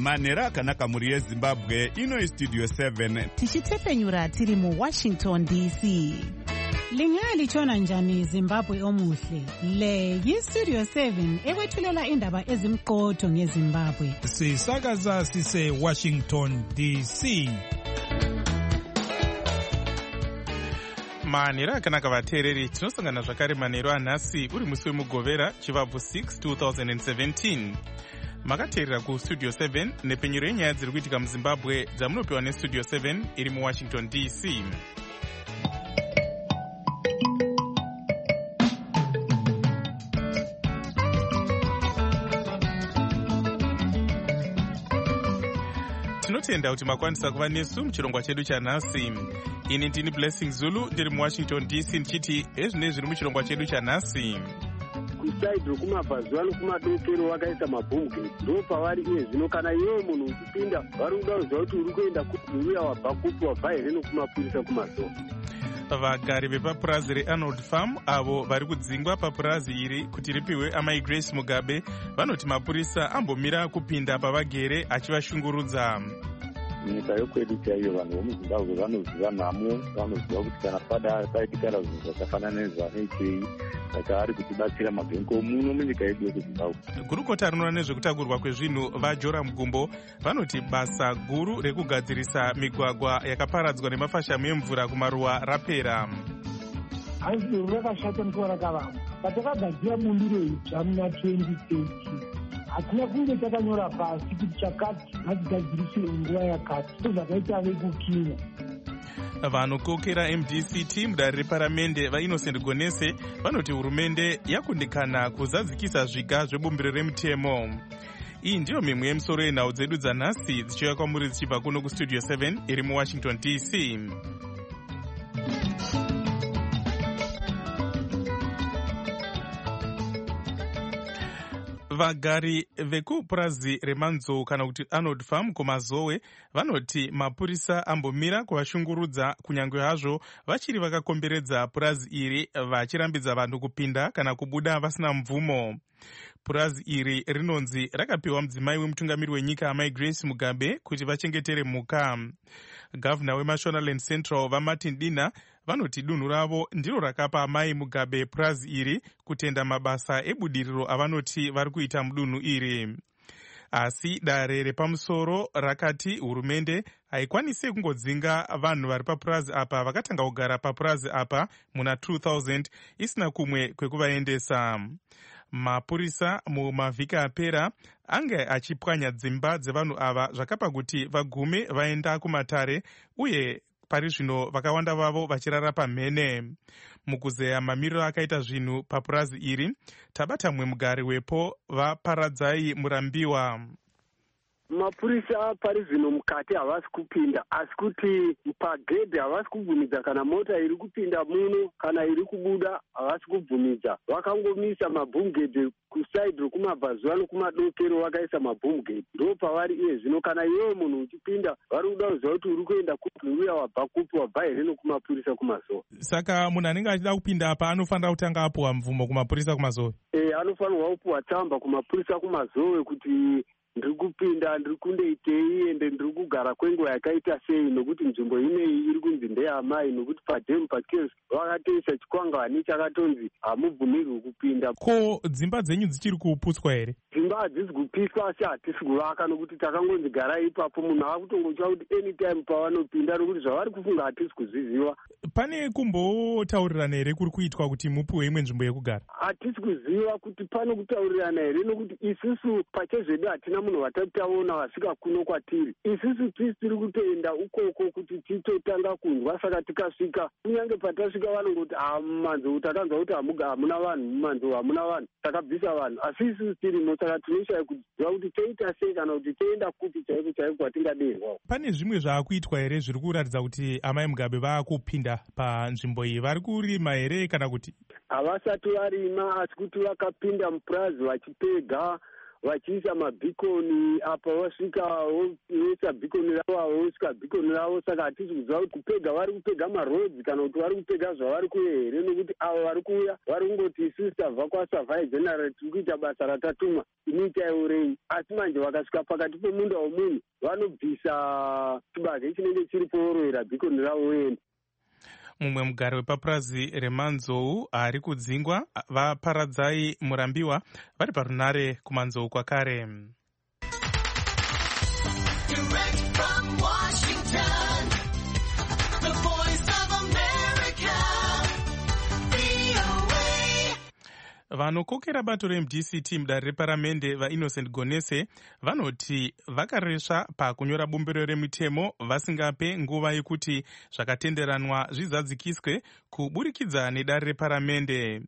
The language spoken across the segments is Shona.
manhero akanaka mhuri yezimbabwe. Ino Studio 7 tichitepfenyura tiri muWashington DC. Lingalitshona njani Zimbabwe omuhle? Le yiStudio 7 ekwethulela indaba ezimqotho ngeZimbabwe. Sisakaza sise Washington DC. manhero akanaka vateereri, tinosangana zvakare manhero anhasi uri musi wemugovera chivabvu 6 2017. makateerera kustudio 7 nepenyero yenyaya dziri kuitika muzimbabwe dzamunopiwa nestudio 7 iri muwashington DC. tinotenda kuti makwanisa kuva nesu muchirongwa chedu chanhasi. ini ndini Blessing Zulu ndiri muwashington DC ndichiti ezvine zviri muchirongwa chedu chanhasi. kusaidi rokumabhazuva nokumadokero wakaisa mabhomugeti ndo pavari iye zvino kana iwewo munhu uchipinda vari kuda kuziva kuti uri kuenda kuuya wabva kupi wabva here nokumapurisa kumazuva. vagari vepapurazi reArnold Farm avo vari kudzingwa papurazi iri kuti ripiwe amai Grace Mugabe vanoti mapurisa ambomira kupinda pavagere achivashungurudza. nyika yokwedu chaiyo vanhu vomuzimbabwe vanoziva nhamo, vanoziva kuti kana paitikara zvinhu zvakafanana nezvaneichei saka ari kutibatsira mabhenko muno munyika yedu yekuzimbabwe. gurukota rinoona nezvekutakurwa kwezvinhu vaJoram Gumbo vanoti basa guru rekugadzirisa migwagwa yakaparadzwa nemafashamo emvura kumaruwa rapera. hanzi rakashata nekuona kavamo patakagadzira bumbiro idzva muna 2030 hatina kunge takanyora pasi kuti chakati ngachigadziriswe nguva yakati zvakaita vekukinya. vanokokera MDCT mudare reparamende vaInnocent Gonese vanoti hurumende yakundikana kuzadzikisa zviga zvebumbiro remutemo. iyi ndiyo mimwe yemisoro yenhau dzedu dzanhasi dzichiuya kwamuri dzichibva kuno kustudio 7 iri muwashington DC. vagari vekupurazi remanzou kana kuti Arnold Farm kumazowe vanoti mapurisa ambomira kuvashungurudza kunyange hazvo vachiri vakakomberedza purazi iri vachirambidza vanhu kupinda kana kubuda vasina mvumo. purazi iri rinonzi rakapiwa mudzimai wemutungamiri wenyika amai Grace Mugabe kuti vachengetere mhuka. gavhuna weMashonaland Central vaMartin Dina vanoti dunhu ravo ndiro rakapa amai Mugabe purazi iri kutenda mabasa ebudiriro avanoti vari kuita mudunhu iri. asi dare repamusoro rakati hurumende haikwanisi kungodzinga vanhu vari papurazi apa vakatanga kugara papurazi apa muna 2000 isina kumwe kwekuvaendesa. mapurisa mumavhiki apera ange achipwanya dzimba dzevanhu ava zvakapa kuti vagume vaenda kumatare uye pari zvino vakawanda vavo vachirara pamhene. mukuzeya mamiriro akaita zvinhu papurazi iri tabata mumwe mugari wepo vaparadzai Murambiwa. mapurisa pari zvino mukati havasi kupinda asi kuti pagedhi havasi kubvumidza kana mota iri kupinda muno kana iri kubuda havasi kubvumidza. vakangomisa mabhomugedhi kusaidi rokumabhazuva nokumadokero vakaisa mabhomugedhi ndo pavari iye zvino kana iwewo munhu uchipinda vari kuda kuziva kuti uri kuenda kupi uya wabva kupi wabva here nokumapurisa kumazowe. saka munhu anenge achida kupinda apa anofanira kutanga apuwa mvumo kumapurisa kumazowe. anofanirwa kupuwa tsamba kumapurisa kumazowe kuti ndiri kupinda ndiri kundoitei ende ndiri kugara kwenguva yakaita sei nokuti nzvimbo inei iri kunzi ndeyamai nokuti padhemu pakesu vakatoisa chikwangwani chakatonzi hamubvumirwi kupinda. ko dzimba dzenyu dzichiri kuputswa here? dzimba hadzisi kupiswa asi hatisi kuvaka nokuti takangonzi garai ipapo munhu akutongotsva kuti anytime pavanopinda nokuti zvavari kufunga hatisi kuzviziva. pane kumbotaurirana here kuri kuitwa kuti mupiwe imwe nzvimbo yekugara? hatisi kuziva kuti pano kutaurirana here nokuti isusu pachezvedu hatina munhu watataona wasvika kuno kwatiri. isusu tisi tiri kutoenda ukoko kuti titotanga kunzwa saka tikasvika kunyange patasvika vanongoti mumanzou takanzwa kuti hamuna vanhu mumanzou hamuna vanhu takabvisa vanhu asi isusu tirimo saka tinoshaya kuziva kuti toita sei kana kuti toenda kupi chaiko chaiko kwatingaderwawo. pane zvimwe zvaakuitwa here zviri kuratidza kuti amai Mugabe vaakupinda panzvimbo iyi? vari kurima here kana kuti? havasati varima asi kuti vakapinda mupurazi vachipega vachiisa mabhikoni apa wasvika woisa bhikoni ravo wosvika bhikoni ravo. Saka hatisi kuziva kuti kupega vari kupega marodzi kana kuti vari kupega zvavari kuuya here, nekuti avo vari kuuya vari kungoti isusu tabva kwaSavai General tiri kuita basa ratatumwa, inoitai urei. Asi manje vakasvika pakati pemunda womunhu vanobvisa chibage chinenge chiri poorowera bhikoni ravo voenda. Mumwe mugari wepapurazi remanzou ari kudzingwa vaparadzai murambiwa vari parunare kumanzou kwakare. Vanokokera bato reMDCT mudare reparamende vaInnocent Gonese vanoti vakaresva pakunyora bumbiro remitemo vasingape nguva yekuti zvakatenderanwa zvizadzikiswe kuburikidza nedare reparamende.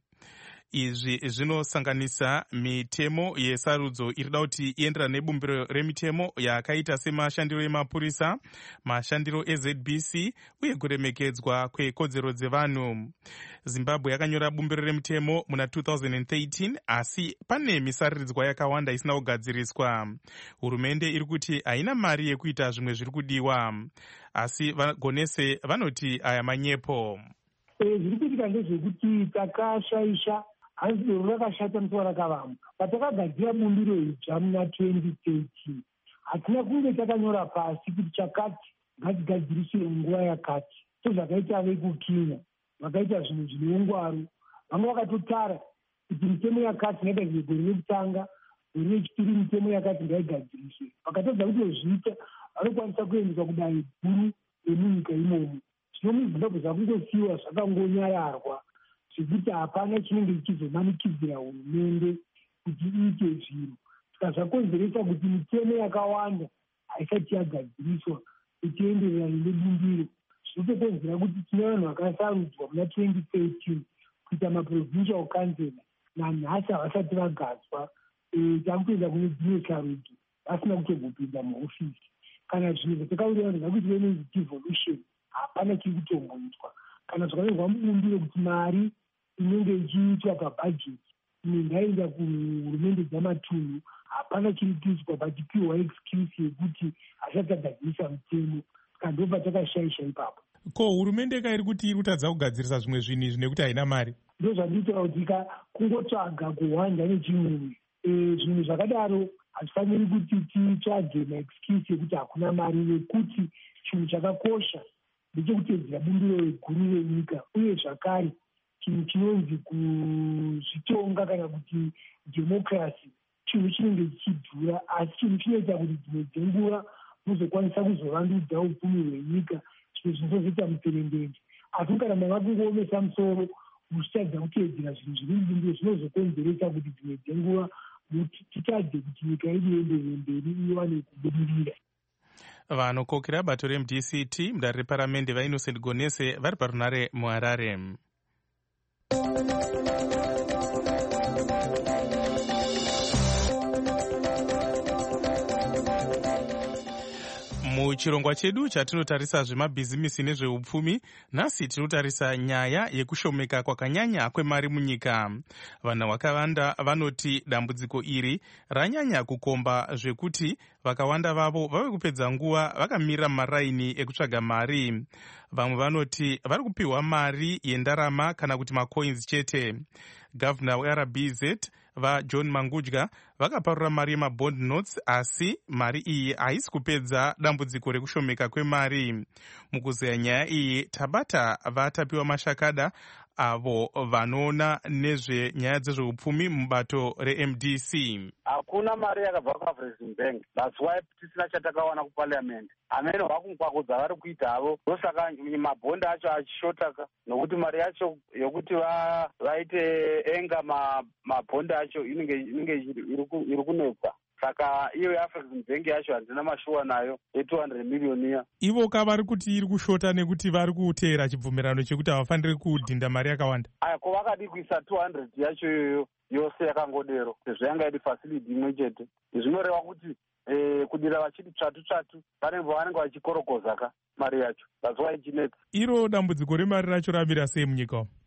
Izvi zvinosanganisa mitemo yesarudzo irida kuti ienderane nebumbiro remitemo yakaita semashandiro emapurisa, mashandiro eZBC uye kuremekedzwa kwekodzero dzevanhu. Zimbabwe yakanyora bumbiro remitemo muna 2013 asi pane misariridzwa yakawanda isina kugadziriswa. Hurumende iri kuti haina mari yekuita zvimwe zviri kudiwa, asi vaGonese vanoti aya manyepo. Zviri kuitika ndezvekuti takashaisha hanzi doro rakashata mutora rakavamba. Patakagadzira bumbiro idzva muna 2013 hatina kunge takanyora pasi kuti chakati ngachigadziriswe nguva yakati. Zvakaita vekukinya vakaita zvinhu zvine ungwaru, vamwe vakatotara kuti mitemo yakati ngaigadzirwe gore rekutanga, gore rechipiri mitemo yakati ngaigadziriswe. Vakatadza kuti zviita vanokwanisa kuendeswa kudai guru remunyika imomo. Zvino muZimbabwe zvakungosiyiwa zvakangonyararwa zvekuti hapana chinenge chichizomanikidzira hurumende kuti iite zviro. Saka zvakonzeresa kuti mitemo yakawanda haisati yagadziriswa ichiendererana nebumbiro. Zvinotokonzera kuti tine vanhu vakasarudzwa muna 2013 kuita maprovincial councillor nanhasi havasati vagadzwa. Takutoenda kune dzimwe sarudzo vasina kutogopinda muofisi. Kana zvinhu zvatakaurira zvakuti venonzi devolution hapana chiri kutongoitwa. Kana zvakanyorwa mubumbiro kuti mari inenge ichiitwa pabhajeti imwe ndaenda kuhurumende dzamatunhu, hapana chiri kuitwa, pachipiwa excuse yekuti hasati agadzirisa mitemo. Saka ndobva takashaisha ipapo. Ko hurumende iri kuti iri kutadza kugadzirisa zvimwe zvinhu izvi nekuti haina mari? Ndo zvandinotaura kuti kungotsvaga kuhwanda nechimwe. Zvinhu zvakadaro hazvifaniri kuti titsvage maexcuse yekuti hakuna mari, nekuti chinhu chakakosha ndechekutedzera bumbiro guru renyika, uye zvakare chinhu chinonzi kuzvitonga kana kuti democracy chinhu chinenge chichidhura, asi chinhu chinoita kuti dzimwe dzenguva muzokwanisa kuzovandudza upfumi hwenyika, zvimwe zvinozoita muperembende. Asi kana mava kungoomesa musoro muchitadza kuteedzera zvinhu zviri mubumbiro zvinozokonzeresa kuti dzimwe dzenguva titadze kuti nyika yedu ienderere mberi iwane kubudirira. Vanokokera bato reMDCT mudare reparamende vaInnocent Gonese vari parunare muHarare. Muchirongwa chedu chatinotarisa zvemabhizimisi nezveupfumi, nhasi tinotarisa nyaya yekushomeka kwakanyanya kwemari munyika. Vanhu vakawanda vanoti dambudziko iri ranyanya kukomba zvekuti vakawanda vavo vave kupedza nguva vakamirira maraini ekutsvaga mari. Vamwe vanoti vari kupiwa mari yendarama kana kuti macoins chete. Gavana weRBZ vaJohn Mangudya vakaparura mari yemabond notes, asi mari iyi haisi kupedza dambudziko rekushomeka kwemari. Mukuzeya nyaya iyi tabata vatapiwa mashakada avo vanoona nezvenyaya dzezveupfumi mubato reMDC. Hakuna mari yakabva kuAfrexim Bank, that's why tisina chatakawana kuparliament. Amene vakumkwakudza vari kuita havo, ndosaka mabhondi acho achishotaka, nokuti mari yacho yokuti vaite enga mabhondi acho inenge iri kunetsa. Saka iyo yeAfrexim Bank yacho handina mashuwa nayo ye200 million. Ivo vari kuti iri kushota nekuti vari kuteera chibvumirano chekuti havafaniri kudhinda mari yakawanda. Aya, ko vakadi kuisa 200 yacho iyoyo yose yakangodero, sezvo yanga iri facility imwe chete. Zvinoreva kuti kudira vachiti tsvatu pane vanenge vachikorokoza mari yacho, that's why ichinetsa. Iro dambudziko remari racho ramira sei munyika umu?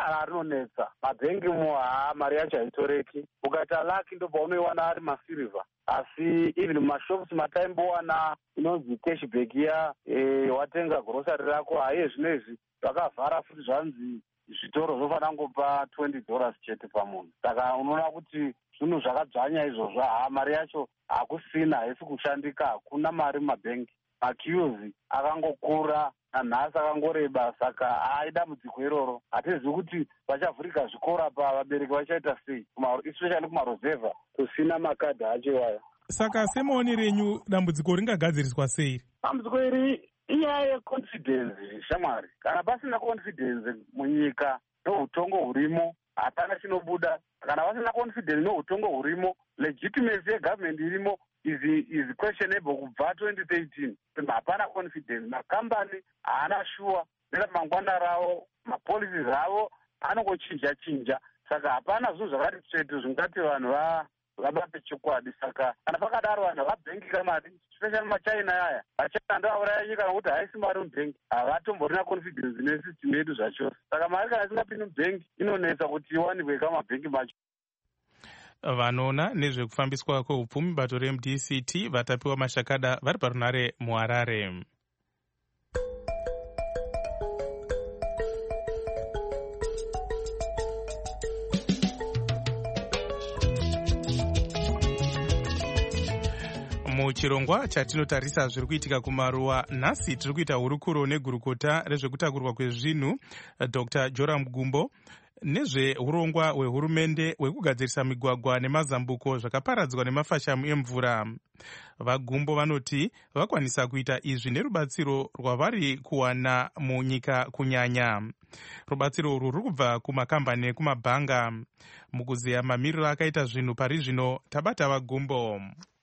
rinonetsa. Mabhengi mari yacho haitoreki. Ukaita laki ndo paunoiwana ari masirivha. Asi even mumashops mataimbowana inonzi cashback ya watenga grocery rako, haiye zvinezvi zvakavhara futi zvanzi zvitoro zvofanira kungopa $20 chete pamunhu. Saka unoona kuti zvinhu zvakadzvanya izvozvo. Mari yacho hakusina, haisi kushandika, hakuna mari mumabhengi. Maqueues akangokura, nanhasi akangoreba, saka dambudziko iroro. Hatizivi kuti vachavhurika zvikora vabereki vachaita sei, especially kumarozevha kusina makadhi acho iwayo. Saka semaoni renyu dambudziko ringagadziriswa sei? Dambudziko iri inyaya yeconfidence, shamwari. Kana pasina confidence munyika noutongo hurimo, hapana chinobuda. Kana pasina confidence noutongo hurimo, legitimacy yegovernment irimo is questionable kubva 2013. Hapana confidence. Makambani haana shuwa neramangwana ravo, mapolicies avo anongochinja. Saka hapana zvinhu zvakati tsvetu zvingati vanhu vabate chokwadi. Saka kana pakadaro vanhu vabhenkika mari, especially machina yaya. Machina ndoauraya nyika nokuti haisi mari mubhengi. Havatomborina confidence nesystem yedu zvacho. Saka mari kana isingapindi mubhengi inonetsa kuti iwanikwe kamabhengi macho. Vanoona nezvekufambiswa kweupfumi bato reMDCT vatapiwa mashakada vari parunare muHarare. Muchirongwa chatinotarisa zviri kuitika kumaruwa, nhasi tiri kuita hurukuro negurukota rezvekutakurwa kwezvinhu Dr. Joram Gumbo nezveurongwa hwehurumende hwekugadzirisa migwagwa nemazambuko zvakaparadzwa nemafashamu emvura. VaGumbo vanoti vakwanisa kuita izvi nerubatsiro rwavari kuwana munyika kunyanya. Rubatsiro urwu ruri kubva kumakambani nekumabhanga. Mukuziya mamiriro akaita zvinhu pari zvino, tabata VaGumbo.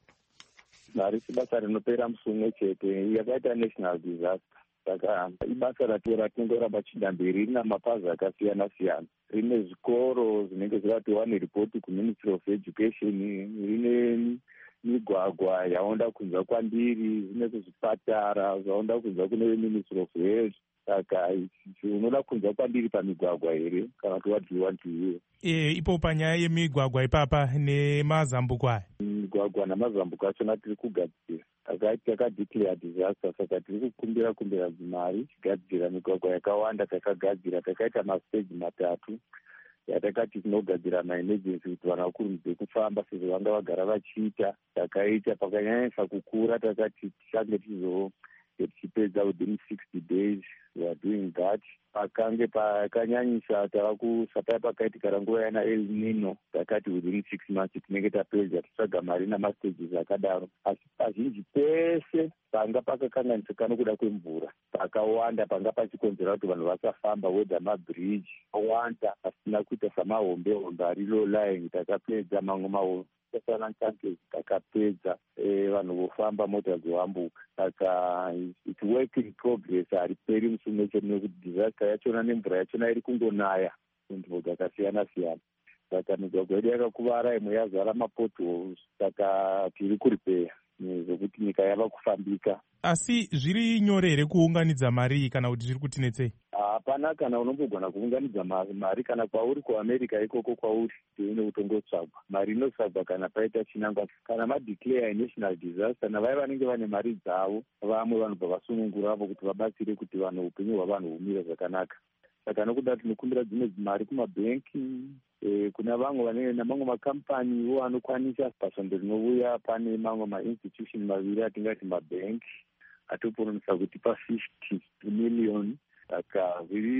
Harisi basa rinopera musumwe chete, yakaita national disaster. Saka ibasa ratingoramba chinda mberi, rina mapazi akasiyana siyana. Rine zvikoro zvinenge zvakatiwa neripoti kuMinistry of Education, rine migwagwa yaonda kunzwa kwandiri, rine kuzvipatara zvaonda kunzwa kune Ministry of Health. Saka unoda kunzwa kwandiri pamigwagwa here kana kuti what do you want to hear? Ipo panyaya yemigwagwa ipapa nemazambuko aya, migwagwa namazambuko achona tiri kugadzira. Takadeclare disaster, saka tiri kukumbira mari tigadzira migwagwa yakawanda. Takagadzira, takaita mastage 3 yatakati tinogadzira maemergency kuti vanhu vakurumidze kufamba sezvo vanga vagara vachiita. Takaita pakanyanyisa kukura, takati tichange tichipedza within 60 days. We are doing that. Pakange pakanyanyisa tavakusapai pakaitikara nguva yana El Nino, takati within 6 months tinenge tapedza titsvaga mari namastages akadaro. Asi pazhinji pese panga pakakanganisika nokuda kwemvura pakawanda, panga pachikonzera kuti vanhu vasafamba, wedha mabridge awanda asina kuita samahombe ari low lying, takapedza mamwe mahombe takapedza vanhu vofamba, mota dzohambuka. Saka it's work in progress, hariperi musumwe chete nekuti disaster yachona nemvura yachona iri kungonaya kunzvimbo dzakasiyana siyana. Saka migwagwa yedu yakakuvara, imwe yazara mapotholes. Saka tiri kuripeya zvokuti nyika yava kufambika. Asi zviri nyore here kuunganidza mari kana kuti zviri kutinetsei? Hapana kana unombogona kuunganidza mari kana kwauri kuAmerica ikoko kwauri tiine kutongotsvagwa. Mari inotsvagwa kana paita chinangwa. Kana madeclare national disaster, navaya vanenge vane mari dzavo, vamwe vanobva vasununguravo kuti vabatsire kuti vanhu upenyu hwavanhu humire zvakanaka. Saka nokuda tinokumbira dzimwe mari kumabhenki, kuna vamwe vanenge namamwe makampaniwo anokwanisa. Pasvondo rinouya pane mamwe mainstitution maviri atingati mabhenki atoponesa kuti pa50 million. Saka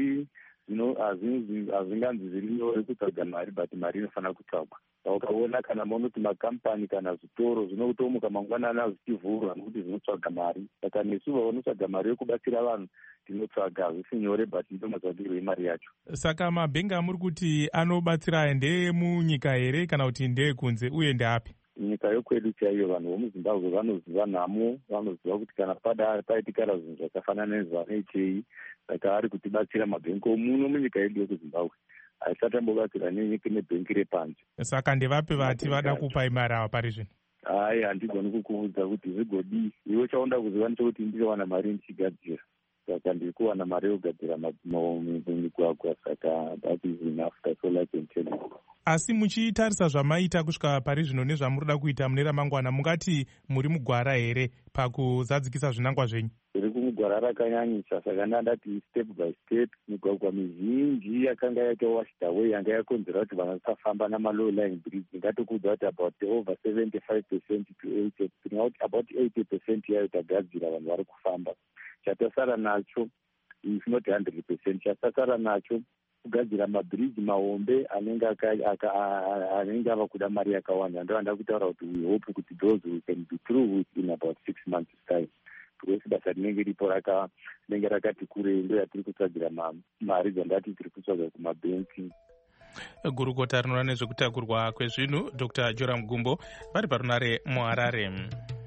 hazvinganzi zviri nyore kutsvaga mari, but mari inofanira kutsvagwa. Ukaona kana munoti makampani kana zvitoro zvinotomuka mangwanani zvichivhurwa nokuti zvinotsvaga mari. Saka nesu vanotsvaga mari yokubatsira vanhu tinotsvaga, hazvisi nyore, but ndo matsvagirwo emari yacho. Saka mabhengi amuri kuti anobatsira ndeemunyika here kana kuti ndeekunze, uye ndeapi? Nyika yokwedu chaiyo. Vanhu vomuZimbabwe vanoziva nhamo, vanoziva kuti kana paitikara zvinhu zvakafanana nezvanoitei. Saka vari kutibatsira mabhengi omuno munyika yedu yokuZimbabwe, haisati ambobatsira nebhengi repanze. Saka ndevapi vati vada kupai mari ava pari zvino? Hai, handigoni kukuudza kuti zvigodii. Iwe chaunda kuziva ndechekuti ndinowana mari ndichigadzira. Saka ndiri kuwana mari yokugadzira migwagwa. Saka that is enough. That's all I can tell you. Asi muchitarisa zvamaita kusvika pari zvino nezvamurida kuita mune ramangwana, mungati muri mugwara here pakuzadzikisa zvinangwa zvenyu? Tiri kumugwara rakanyanyisa, saka ndandati step by step. Migwagwa mizhinji yakanga yaita washed away, yanga yakonzera kuti vanhu vasafamba namalow lying bridge. Ngatokudza kuti about over 75% to 80%, about 80% yayo tagadzira, vanhu vari kufamba. Chatasara nacho, if not 100%, chatasara nacho kugadzira mabridge mahombe anenge ava kuda mari yakawanda. Ndovanda kutaura kuti we hope kuti those we can be through with in about 6 months time. Because basa rinenge ripo rinenge rakati kurei, ndo yatiri kutsvagira mari dzandati tiri kutsvaga kumabhenki. Gurukota rinoona nezvekutakurwa kwezvinhu Dr. Joram Gumbo vari parunare muHarare.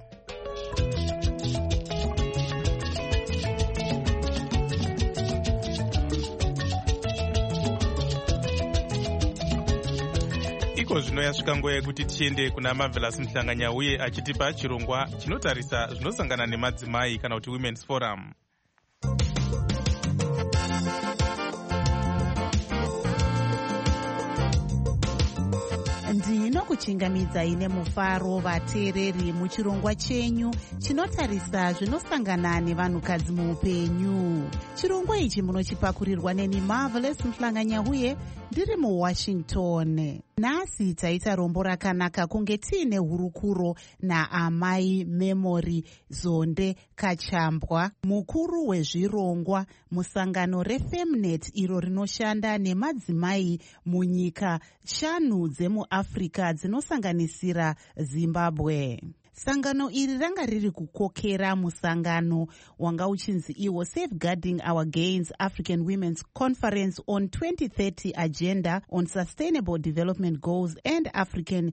Iko zvino yasvika nguva yekuti tiende kuna Marvelous Mhlanganya uye achitipa chirongwa chinotarisa zvinosangana nemadzimai kana kuti Women's Forum. ndinokuchingamidzai nemufaro vateereri muchirongwa chenyu chinotarisa zvinosangana nevanhukadzi muupenyu. Chirongwa ichi munochipakurirwa neni Marvelous Mhlanganya uye ndiri muWashington. Nhasi taita rombo rakanaka kunge tiine hurukuro naamai Memory Zonde Kachambwa, mukuru wezvirongwa musangano reFemnet iro rinoshanda nemadzimai munyika 5 dzemuAfrica dzinosanganisira Zimbabwe. Sangano iri ranga riri kukokera musangano wanga uchinzi iwo Safeguarding Our Gains African Women's Conference on 2030 Agenda on Sustainable Development Goals and African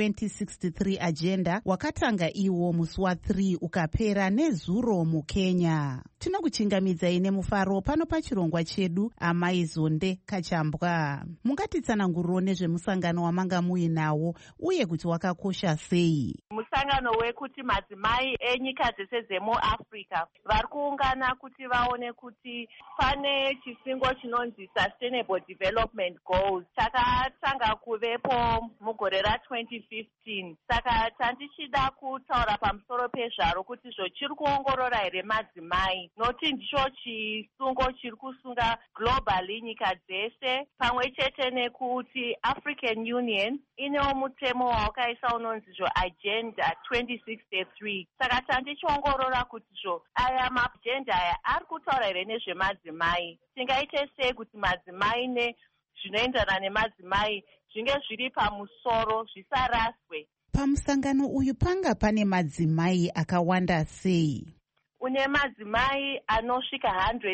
2063 Agenda, wakatanga iwo musi wa3 ukapera nezuro muKenya. Tinokuchingamidzai nemufaro pano pachirongwa chedu. Amai Zonde Kachambwa, mungatitsananguriro nezvemusangano wamanga muinawo uye kuti wakakosha sei? Musangano wekuti madzimai enyika dzese dzemuAfrica vari kuungana kuti vaone kuti pane chisingo chinonzi Sustainable Development Goals chakatanga kuvepo mugore ra2015. Saka tandichida kutaura pamusoro pezvaro kuti chiri kuongorora here madzimai, noti ndicho chisungo chiri kusunga globally nyika dzese, pamwe chete nekuti African Union inewo mutemo wawakaisa unonzi Agenda 2063. Saka tandichiongorora kuti aya maagenda aya ari kutaura here nezvemadzimai. Tingaite sei kuti madzimai nezvinoenderana nemadzimai zvinge zviri pamusoro, zvisaraswe. Pamusangano uyu panga pane madzimai akawanda sei? Une madzimai anosvika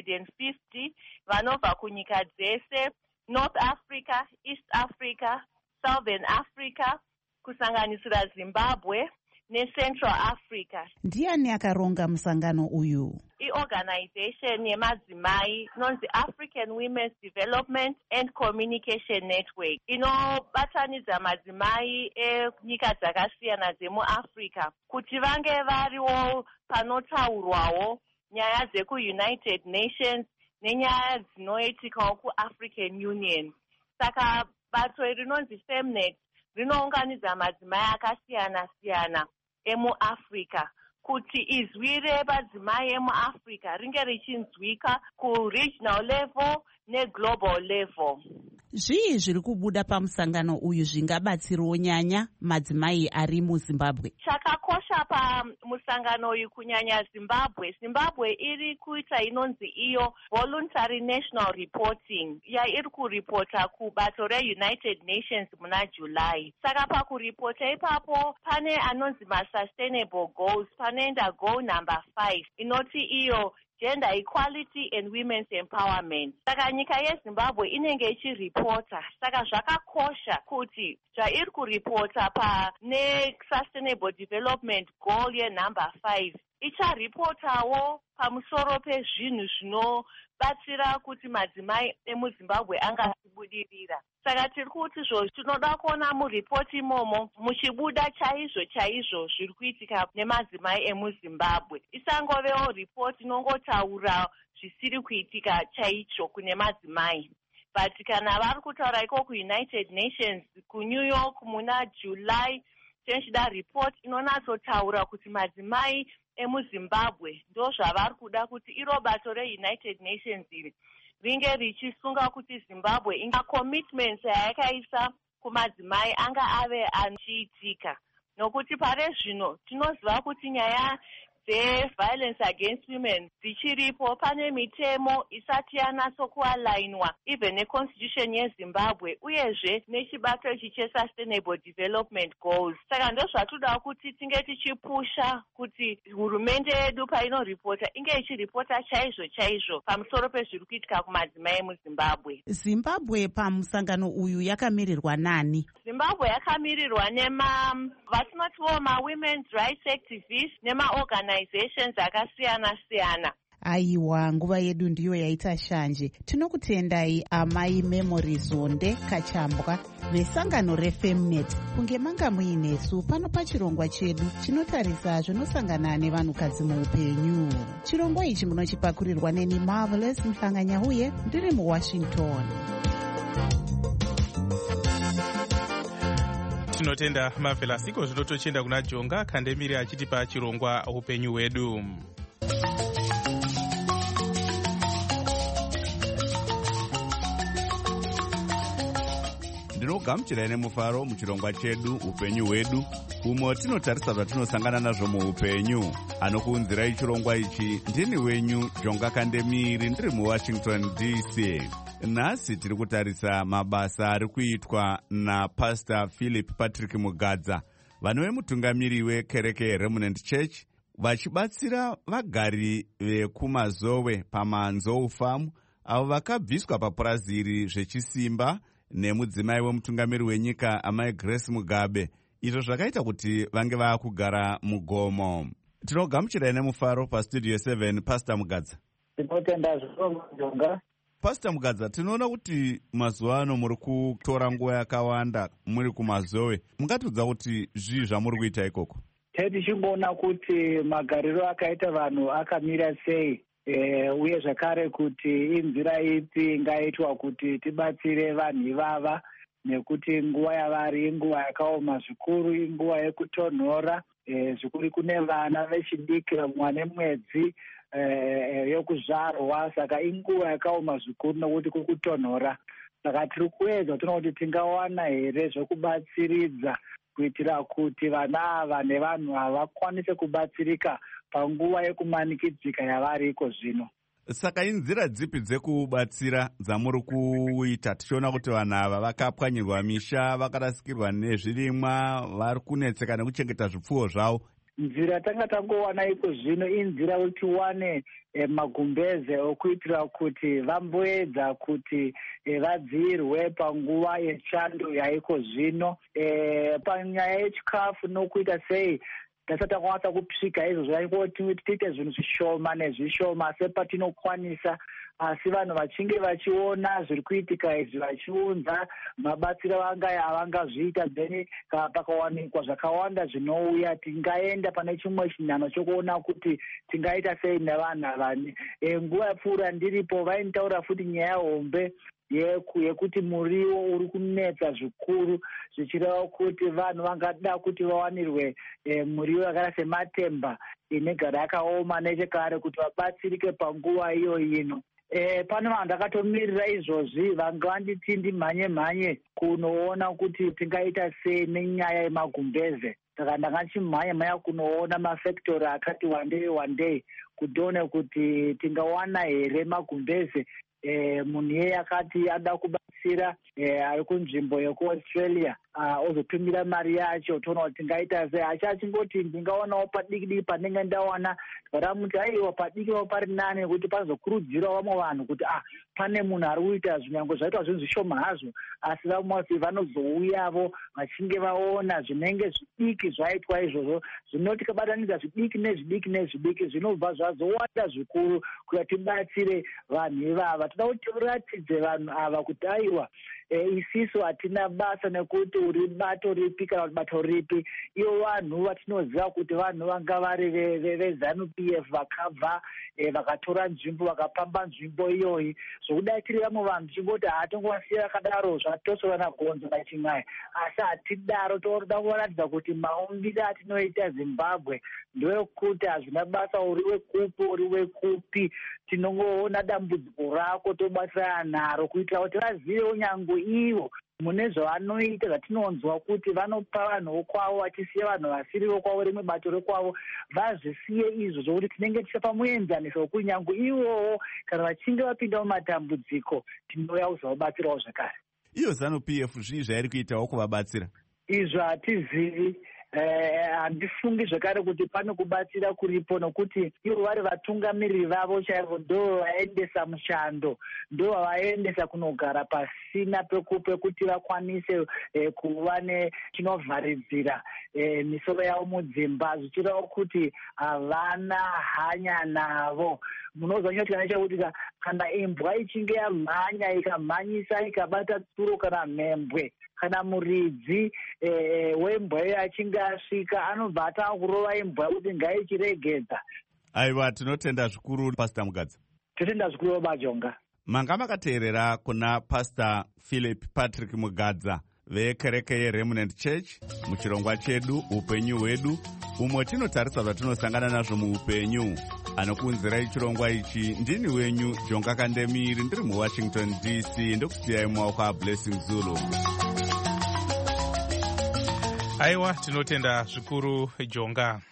150 vanobva kunyika dzese, North Africa, East Africa, Southern Africa, kusanganisira Zimbabwe neCentral Africa. Ndiani akaronga musangano uyu? Iorganization yemadzimai inonzi African Women's Development and Communication Network inobatanidza madzimai enyika dzakasiyana dzemuAfrica kuti vange variwo panotaurwawo nyaya dzekuUnited Nations nenyaya dzinoitikawo kuAfrican Union. Saka bato rinonzi Femnet rinounganidza madzimai akasiyana-siyana emuAfrica kuti izwi remadzimai emuAfrica ringe richinzwika kuregional level neglobal level. Zvii zviri kubuda pamusangano uyu zvingabatsirawo nyanya madzimai ari muZimbabwe? Chakakosha pamusangano uyu kunyanya Zimbabwe, Zimbabwe iri kuita inonzi iyo voluntary national reporting yairi kuripota kubato reUnited Nations muna July. Saka pakuripota ipapo pane anonzi sustainable goals, panoenda goal number 5 inoti iyo Gender Equality and Women's Empowerment. Saka nyika yeZimbabwe inenge ichiripota. Saka zvakakosha kuti zvairi kuripota pane Sustainable Development Goal yenumber 5 icharipotawo pamusoro pezvinhu zvinobatsira kuti madzimai emuZimbabwe angasibudirira. Saka tiri kuti tinoda kuona muripoti imomo muchibuda chaizvo zviri kuitika nemadzimai emuZimbabwe. Isangovewo ripoti inongotaura zvisiri kuitika chaicho kune madzimai. but kana vari kutaura iko kuunited nations kunew york muna July tichida report inonatsotaura kuti madzimai emuzimbabwe ndo zvavari kuda kuti iro bato reunited nations iri ringe richisunga kuti zimbabwe inga commitments yayakaisa kumadzimai anga ave achiitika, nokuti pare zvino tinoziva kuti nyaya dzeviolence against women dzichiripo. Pane mitemo isati yanatsokualainwa even neconstitution yezimbabwe uyezve nechibato ichi chesustainable development goals. Saka ndo zvatoda kuti tinge tichipusha kuti hurumende yedu painoripota inge ichiripota chaizvo chaizvo pamusoro pezviri kuitika kumadzimai emuzimbabwe. Zimbabwe pamusangano uyu yakamirirwa nani? Zimbabwe yakamirirwa vatinotiwo ma-women's rights activists nema-organizations akasiyana-siyana. Aiwa, nguva yedu ndiyo yaita shanje. Tinokutendai amai Memory Zonde Kachambwa vesangano reFemnet kunge manga muinesu pano pachirongwa chedu chinotarisa zvinosangana nevanhukadzi muupenyu. Chirongwa ichi munochipakurirwa neni Marvelous Mhlanganyauye ndiri muWashington. Tinotenda Marvelous. Iko zvino tochienda kuna Jonga Kandemiri achitipa chirongwa upenyu hwedu. Ndinogamuchirai nemufaro muchirongwa chedu upenyu hwedu, umo tinotarisa zvatinosangana nazvo muupenyu. Anokuunzirai chirongwa ichi ndini wenyu Jonga Kandemiri ndiri muWashington DC. Nhasi tiri kutarisa mabasa ari kuitwa naPastor Philip Patrick Mugadza, vanhu vemutungamiri wekereke Remnant Church, vachibatsira vagari vekumazowe pamanzou farm avo vakabviswa papurazi iri zvechisimba nemudzimai wemutungamiri wenyika amai Grace Mugabe, izvo zvakaita kuti vange vaakugara mugomo. Tinogamuchirai nemufaro pastudio 7 Pastor Mugadza. Tinotenda zvonga. Pastor Mugadza, tinoona kuti mazuva ano muri kutora nguva yakawanda muri kumazowe. Mungatudza kuti zvii zvamuri kuita ikoko? Tichimboona kuti magariro akaita vanhu akamira sei, uye zvakare kuti inzira ipi ingaitwa kuti tibatsire vanhu ivava, nekuti nguva yavari inguva yakaoma zvikuru, inguva yekutonhora zvikuru kune vana vechidiki mwana mwedzi yokuzvarwa. Saka inguva yakaoma zvikuru nokuti kuri kutonhora. Saka tiri kuedza tinoona kuti tingawana here zvokubatsiridza kuitira kuti vana ava nevanhu ava vakwanise kubatsirika panguva yekumanikidzika yavariko zvino. Saka inzira dzipi dzekubatsira dzamuri kuita? Tichiona kuti vanhu ava vakapwanyirwa misha, vakarasikirwa nezvirimwa, vari kunetseka nekuchengeta zvipfuwo zvavo. Nzira tanga tangowana iko zvino inzira kuti tiwane magumbeze okuitira kuti vamboedza kuti vadzirwe panguva yechando yaiko zvino. Panyaya yechikafu nokuita sei tasati takwanisa kusvika izvo zvaingoti tiite zvinhu zvishoma nezvishoma sepatinokwanisa, asi vanhu vachinge vachiona zviri kuitika izvi vachiunza mabatsiro avangazviita, then pakawanikwa zvakawanda zvinouya, tingaenda pane chimwe chinhano chokuona kuti tingaita sei nevanhu avani. Nguva yapfuura ndiripo vainitaura futi nyaya hombe yekuti muriwo uri kunetsa zvikuru, zvichireva kuti vanhu vangada kuti vawanirwe muriwo yakaita sematemba inegara yakaoma nechekare kuti vabatsirike panguva iyo ino. Pane vanhu ndakatomirira izvozvi vanga vanditi ndimhanye kunoona kuti tingaita sei nenyaya yemagumbeze. Saka ndakachimhanya kunoona mafactory akati wandei kutione kuti tingawana here magumbeze. Munhu yeye akati ada kubatsira ari kunzvimbo yekuAustralia ozotumira mari yacho. Toona kuti tingaita sei, achachingoti ndingaonawo padiki panenge ndawana, varamuti aiwa padiki pari nani kuti pazokurudzirawo vamwe vanhu kuti pane munhu ari kuita zvinyango zvaitwa zvinhu zvishoma hazvo, asi vamwe vanozouyawo vachinge vaona zvinenge zvidiki zvaitwa izvozvo. Zvino tikabatanidza zvidiki nezvidiki zvinobva zvazowanda zvikuru kuti tibatsire vanhu ivava. Toda kuti tiratidze vanhu ava kuti aiwa isisu hatina basa nekuti uri bato ripi kana kuti bato ripi. Ivo vanhu vatinoziva kuti vanhu vanga vari veZANU-PF vakabva vakatora nzvimbo vakapamba nzvimbo iyoyi. Zvokudai tiri vamwe vanhu tichingoti hatongovasiya vakadaro zvatosova nagonzo nachimwai. Asi hatidaro, toda kuratidza kuti maumbiro atinoita Zimbabwe ndewekuti hazvina basa uri wekupi uri wekupi. Tinongoona dambudziko rako tobatsira naro kuitira kuti vazivewo nyange ivo mune zvavanoita zvatinonzwa kuti vanopa vanhu vokwavo vachisiya vanhu vasiri vokwavo rimwe bato rekwavo. Vazvisiye izvo zvokuti tinenge tichapa muenzaniso wekuti nyange ivowo kana vachinge vapinda mumatambudziko tinouya kuzovabatsirawo zvakare. Iyo ZANU-PF zvii zvairi kuitawo kuvabatsira? Izvo hatizivi. Handifungi zvakare kuti pane kubatsira kuripo nokuti ivo vari vatungamiriri vavo chaivo ndo vaendesa mushando, ndo vaendesa kunogara pasina pekuti vakwanise kuva nechinovharidzira misoro yavo mudzimba, zvichirawo kuti havana hanya navo. Munozwa nyotika nechekuti kana imbwa ichinge yamhanya ikamhanyisa ikabata tsuro kana mhembwe kana muridzi wembwa iyo achinge asvika anobva atanga kurova imbwa kuti ngaichiregedza. Aiwa, tinotenda zvikuru Pastor Mugadza. Totenda zvikuru Bajonga. Manga makateerera kuna Pastor Philip Patrick Mugadza vekereke yeRemnant Church muchirongwa chedu upenyu hwedu, umwe tinotarisa zvatinosangana nazvo muupenyu. Anokunzirai chirongwa ichi ndini wenyu Jonga Kandemiri, ndiri muWashington DC, ndokusiyai mumaoko aBlessing Zulu. Aiwa, tinotenda zvikuru Jonga.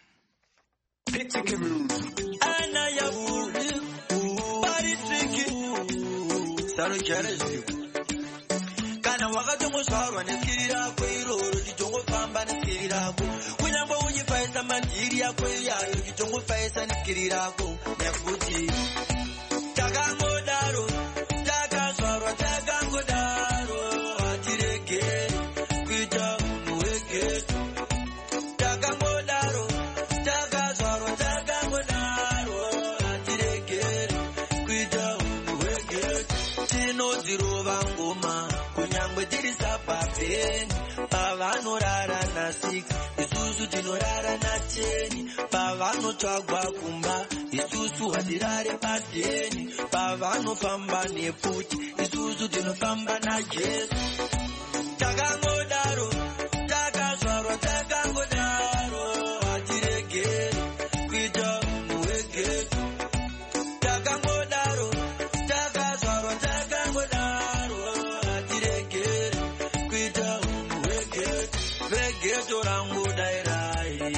Kana wakatongozvarwa neskiri yako iroro chichongofamba neskiri rako, kunyangwe uchifaisa mandiri yako iyayo chichongofaisa neskiri rako, nekuti takangodaro takazvarwa takangodaro hatiregeri kuita munhu wegetu. Takangodaro takazvarwa takangodaro hatiregeri kuita munhu wegetu. Tinodzirova ngoma kunyangwe tiri sapapeni, pavanorara nasika isusu tinorara nateni, pavanotsvagwa kumba isusu hatirare padeni, pavanofamba nefuti isusu tinofamba naJesu. Takangodaro takazvarwa takangodaro hatiregeri kuita munhu wegetu. Takangodaro takazvarwa takangodaro hatiregeri kuita munhu wegetu. Vegeto rangu dairai,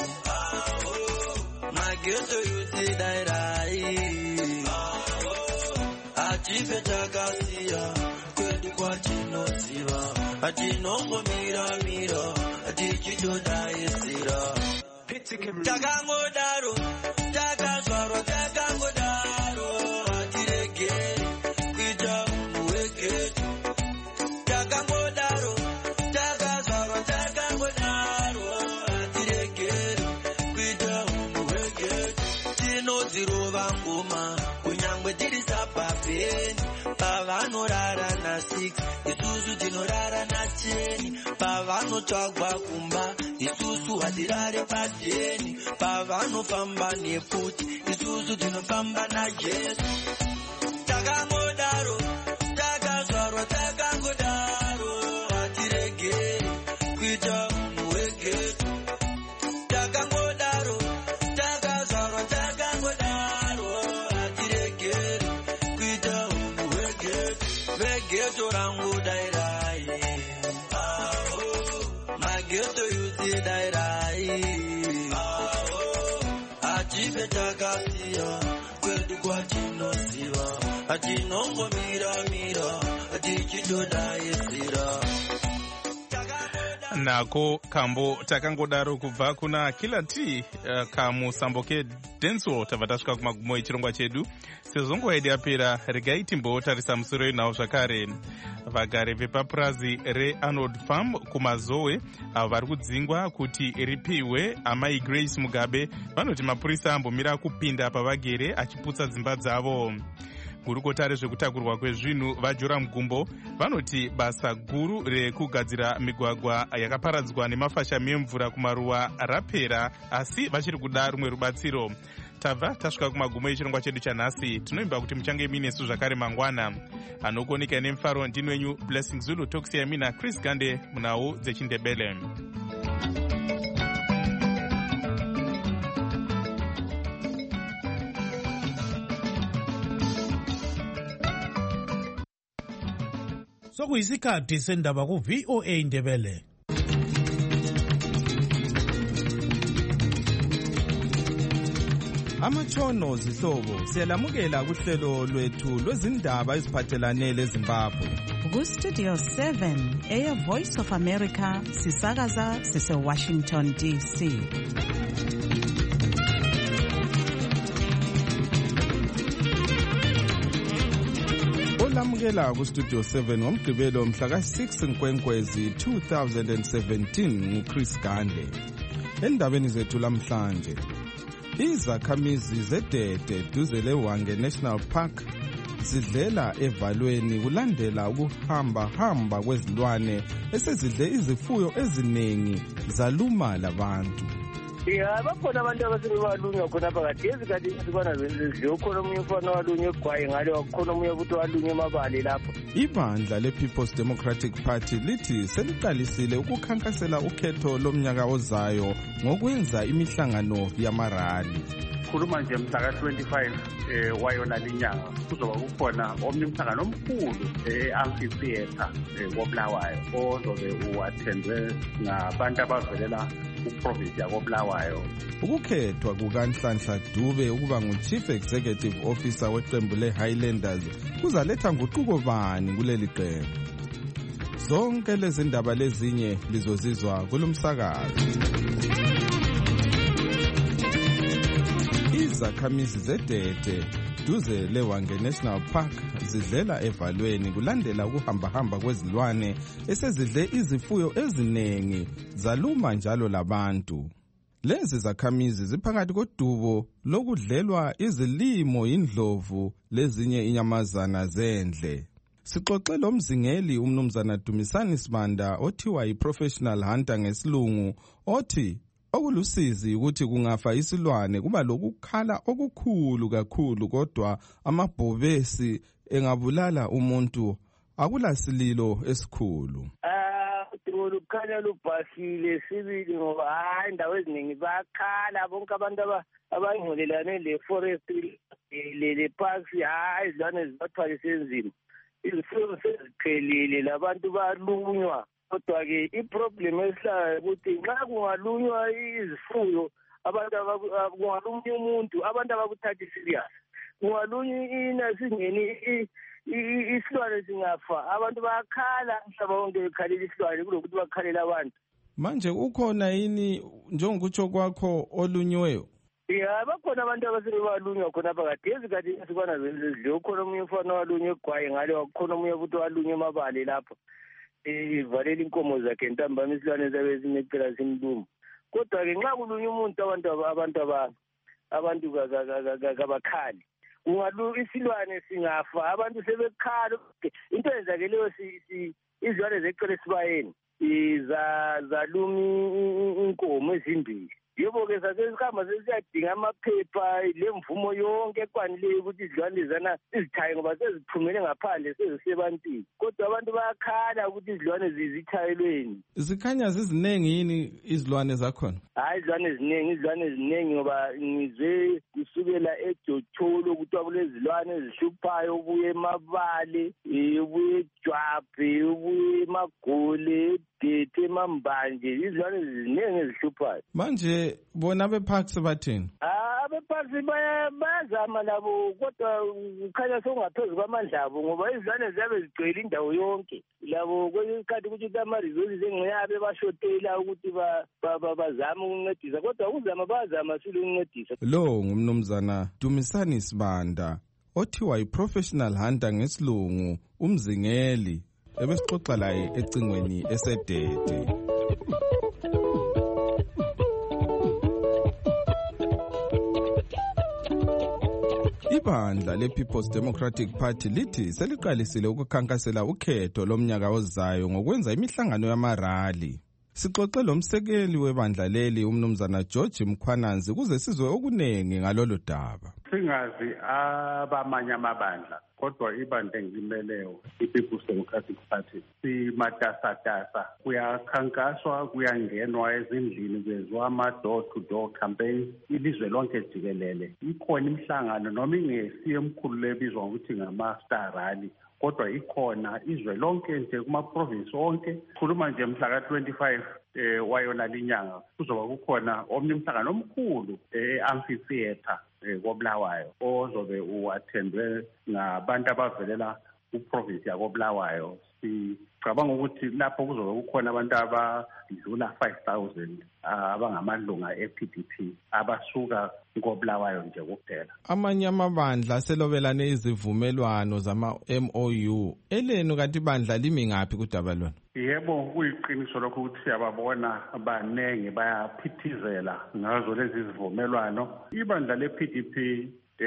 mageto yuti dairai, hatife takasiya kwedu kwatinoziva, hatinongomira tichitodaisira. Takangodaro takazvarwa takangodaro hatiregeri kuita munhu wegetu. Takangodaro takazvarwa takangodaro hatiregeri kuita munhu wegetu. Tinodzirova ngoma kunyangwe tiri sapapeni, pavanorara nasika isusu tinorara nateni, pavanotsvagwa kumba isusu hatirare padeni, pavanofamba nefuti isusu tinofamba naJesu. Takangodaro takazvarwa takangodaro hatiregeri kuita munhu wegetu. Takangodaro takazvarwa takangodaro hatiregeri kuita munhu wegetu. Vegeto rangu dairai, mageto yuti dairai, hatife takasiya kwedu kwatinoziva, hatinongomira tichitodaisira. Nako kambo takangodaro kubva kuna Killer T kamusambo keDenso. Tabva tasvika kumagumo echirongwa chedu. Sezvo nguva yedu yapera, regai timbotarisa musoro wenhau zvakare. Vagari vepapurazi reArnold Farm kumazowe avo vari kudzingwa kuti ripiwe amai Grace Mugabe vanoti mapurisa ambomira kupinda pavagere achiputsa dzimba dzavo. gurukota rezvekutakurwa kwezvinhu vaJoram Gumbo vanoti basa guru rekugadzira migwagwa yakaparadzwa nemafasha memvura kumaruwa rapera, asi vachiri kuda rumwe rubatsiro. Tabva tasvika kumagumo echirongwa chedu chanhasi. Tinoimba kuti muchange minesu zvakare mangwana. Anokuoneka nemufaro ndini wenyu Blessing Zulu, tokusiyai mina Chris Gande munhau dzechiNdebele. Sokuyisikhathi sendaba ku VOA Ndebele. Amatshono zihlobo siyalamukela kuhlelo lwethu lwezindaba eziphathelane leZimbabwe. Ku Studio 7 eya Voice of America sisakaza sise Washington DC. Olamukela ku Studio 7 ngomgqibelo mhla ka-6 Nkwenkwezi 2017 nguChris Gande. Endabeni zethu lamhlanje, izakhamizi zedede duze leHwange National Park zidlela evalweni kulandela ukuhamba kwezilwane esezidle izifuyo eziningi zaluma labantu. Bakhona abantu abasebebalunywa khona phakathi ezikhathi ezibana zidle, ukhona omunye umfana walunywa egwayi ngale, wakhona omunye futhi walunywa emabali lapho. Ibandla le-People's Democratic Party lithi seliqalisile ukukhankasela ukhetho lomnyaka ozayo ngokwenza imihlangano yamarali. Khuluma nje mhla ka-25 wayona linyanga kuzoba kukhona omnye umhlangano omkhulu e-amphitheatre koBulawayo ozobe uattendwe ngabantu abavelela kuprovinsi yakoBulawayo. Ukukhethwa kukaNhlanhla Dube ukuba ngu-Chief Executive Officer weqembu le-Highlanders kuzaletha nguquko bani kuleli qembu? Zonke lezi ndaba lezinye lizozizwa kulomsakazo. Izakhamizi zedede duze leHwange National Park zidlela evalweni kulandela ukuhamba kwezilwane esezidle izifuyo eziningi zaluma njalo labantu. Lezi zakhamizi ziphakathi kodubo lokudlelwa izilimo indlovu lezinye inyamazana zendle. Sixoxe lo mzingeli umnumzana Dumisani Sibanda othiwa yi-professional hunter ngesilungu, othi okulusizi ukuthi kungafa isilwane kuba lokukhala okukhulu kakhulu, kodwa amabhubesi engabulala umuntu akulasililo esikhulu. Lukhanya lubhasile sibili ngoba indawo eziningi bayakhala bonke abantu abangcolelane le-forestry le-parks. Izilwane zibathwalise enzima, izifuyo seziphelile, labantu balunywa. Kodwa-ke iproblem esihlayo ukuthi nxa kungalunywa izifuyo, kungalunywa umuntu, abantu abakuthathi serious. Kungalunywa singeni isilwane singafa, abantu bayakhala, umhlaba wonke bekhalela isilwane kulokuthi bakhalela abantu. Manje ukhona yini njengokutsho kwakho olunyweyo? Bakhona abantu abasebebalunywa khona phakathi ezikhathi ezibana zidle, ukhona omunye umfana walunywa egwayi ngale, wakhona omunye futhi walunywa emabali lapho. Ivalela inkomo zakhe ntambama isilwane zabe zinecela simluma. Kodwa-ke nxa kulunywa umuntu abantu kabakhali, isilwane singafa, abantu sebekhala. Into eyenzakeleyo izilwane zecela esibayeni zaluma inkomo ezimbili. Yebo-ke sasesihamba sesiyadinga amaphepha lemvumo yonke ekwanileyo ukuthi izilwane lezana izithaye ngoba seziphumele ngaphandle sezisebantwini. Kodwa abantu bayakhala ukuthi izilwane zithayelweni. Zikhanya zizinengi yini izilwane zakhona? Izilwane eziningi ngoba ngizwe kusukela eJotholo kuthiwa kulezilwane ezihluphayo, ubuye emabale, ubuye eJwabe, ubuye emagole, edete, emambanje. Izilwane eziningi ezihluphayo. Manje bona beparks bathini? Abeparks bayazama labo, kodwa kukhanya sokungaphezu kwamandla abo ngoba izilwane ziyabe zigcwele indawo yonke. Labo kwesinye isikhathi ukuthi ama-resources engiyabe bashotela ukuthi bazame ukuncedisa, kodwa ukuzama bayazama sile ukuncedisa. Lo ngumnumzana Dumisani Sibanda othiwa yi-professional hunter ngesilungu, umzingeli, ebesixoxa laye ecingweni esedede. Ibandla le-People's Democratic Party lithi seliqalisile ukukhankasela ukhetho lomnyaka ozayo ngokwenza imihlangano yamarali. Sixoxe lomsekeli webandla leli umnumzana George Mkhwananzi kuze sizwe okunengi ngalolu daba. Singazi abamanye amabandla kodwa ibandla engimeleyo i-People's Democratic Party simatasatasa kuyakhankaswa kuyangenwa ezindlini kwenziwa ama-door-to-door campaign ilizwe lonke jikelele. Ikhona imihlangano noma ingesiyo emkhulu lebizwa ngokuthi ngama-Star Rally kodwa ikhona izwe lonke nje kuma-province onke. Khuluma nje mhla ka-25 wayona linyanga kuzoba kukhona omnye umhlangano omkhulu e-amphitheatre koBulawayo ozobe uattendwe ngabantu abavelela kuprovince yakoBulawayo. Sicabanga ukuthi lapho kuzobe kukhona abantu abadlula 5,000 abangamalunga e-PDP abasuka koBulawayo nje kuphela. Amanye amabandla aselobelane izivumelwano zama-MOU. Elenu kanti ibandla limi ngaphi kudaba lona? Yebo, kuyiqiniso lokho ukuthi siyababona abanenge bayaphithizela ngazo lezi zivumelwano. Ibandla le-PDP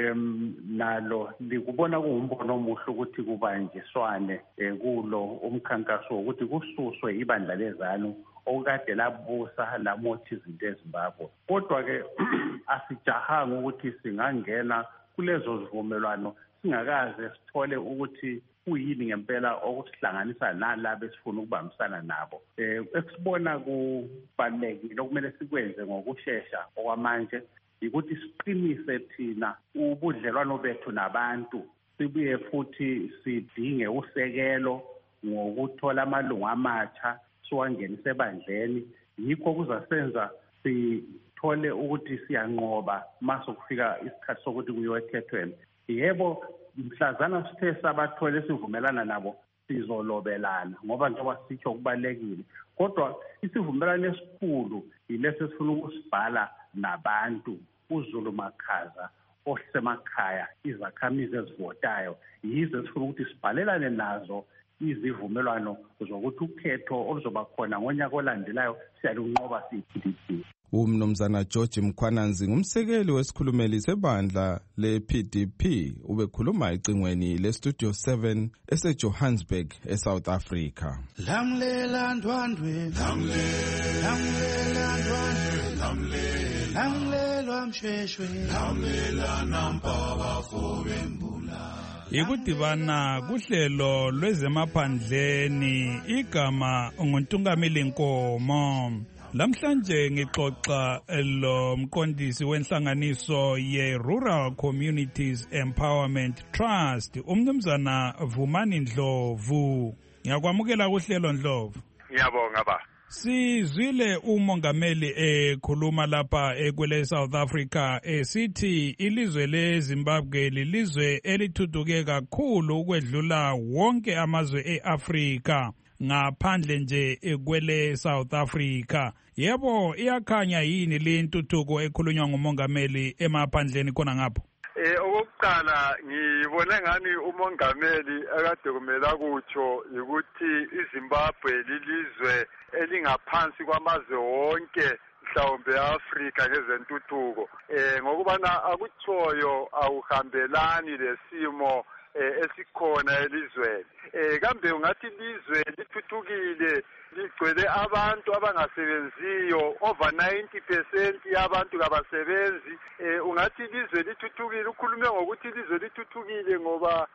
nalo likubona kuwumbono omuhle ukuthi kubanjiswane kulo umkhankaso ukuthi kususwe ibandla lezanu okade labusa lamothi izinto eZimbabwe. Kodwa-ke asijahanga ukuthi singangena kulezo zivumelwano singakaze sithole ukuthi kuyini ngempela okusihlanganisa nalabo esifuna ukubambisana nabo. Esibona kubalulekile okumele sikwenze ngokushesha okwamanje ukuthi siqinise thina ubudlelwano bethu nabantu, sibuye futhi sidinge usekelo ngokuthola amalungu amatsha siwangenise ebandleni. Yikho kuzasenza sithole ukuthi siyanqoba masokufika isikhathi sokuthi kuyokhethweni. Yebo, mhlazana sithe sabathola esivumelana nabo sizolobelana ngoba njengoba sitsho kubalekile, kodwa isivumelano esikhulu yileso esifuna ukusibhala nabantu, uZulu Makhaza osemakhaya, izakhamizi ezivotayo. Yizo esifuna ukuthi sibhalelane nazo izivumelwano zokuthi ukhetho oluzoba khona ngonyaka olandelayo siyalunqoba siyi-PDP. Umnumzana George Mkhwananzi ngumsekeli wesikhulumeli sebandla le-PDP ubekhuluma ecingweni le-Studio 7 eseJohannesburg eSouth Africa. Lamlela ndwandwe, lamlela ndwandwe, lamlela mshweshwe, lamlela nampaba fobembula. Ikudibana kuhlelo lwezemaphandleni igama nguNtungamili Nkomo. Lamhlanje ngixoxa lo mqondisi wenhlanganiso ye-Rural Communities Empowerment Trust umnumzana Vumani Ndlovu. Ngiyakwamukela kuhlelo Ndlovu. Ngiyabonga ba. Sizwile umongameli ekhuluma lapha ekwele South Africa esithi ilizwe leZimbabwe lilizwe elithuthuke kakhulu ukwedlula wonke amazwe eAfrika ngaphandle nje ekwele South Africa. Yebo, iyakhanya yini le ntuthuko ekhulunywa ngumongameli emaphandleni khona ngapho? Okokuqala ngibone ngani umongameli akade kumela kutsho ukuthi iZimbabwe lilizwe elingaphansi kwamazwe wonke mhlawumbe eAfrika ngezentuthuko. Ngokubana akuthoyo awuhambelani lesimo esikhona elizweni. Kambe ungathi ilizwe lithuthukile ligcwele abantu abangasebenziyo, over 90% yabantu kabasebenzi. Ungathi ilizwe lithuthukile, ukhulume ngokuthi ilizwe lithuthukile ngoba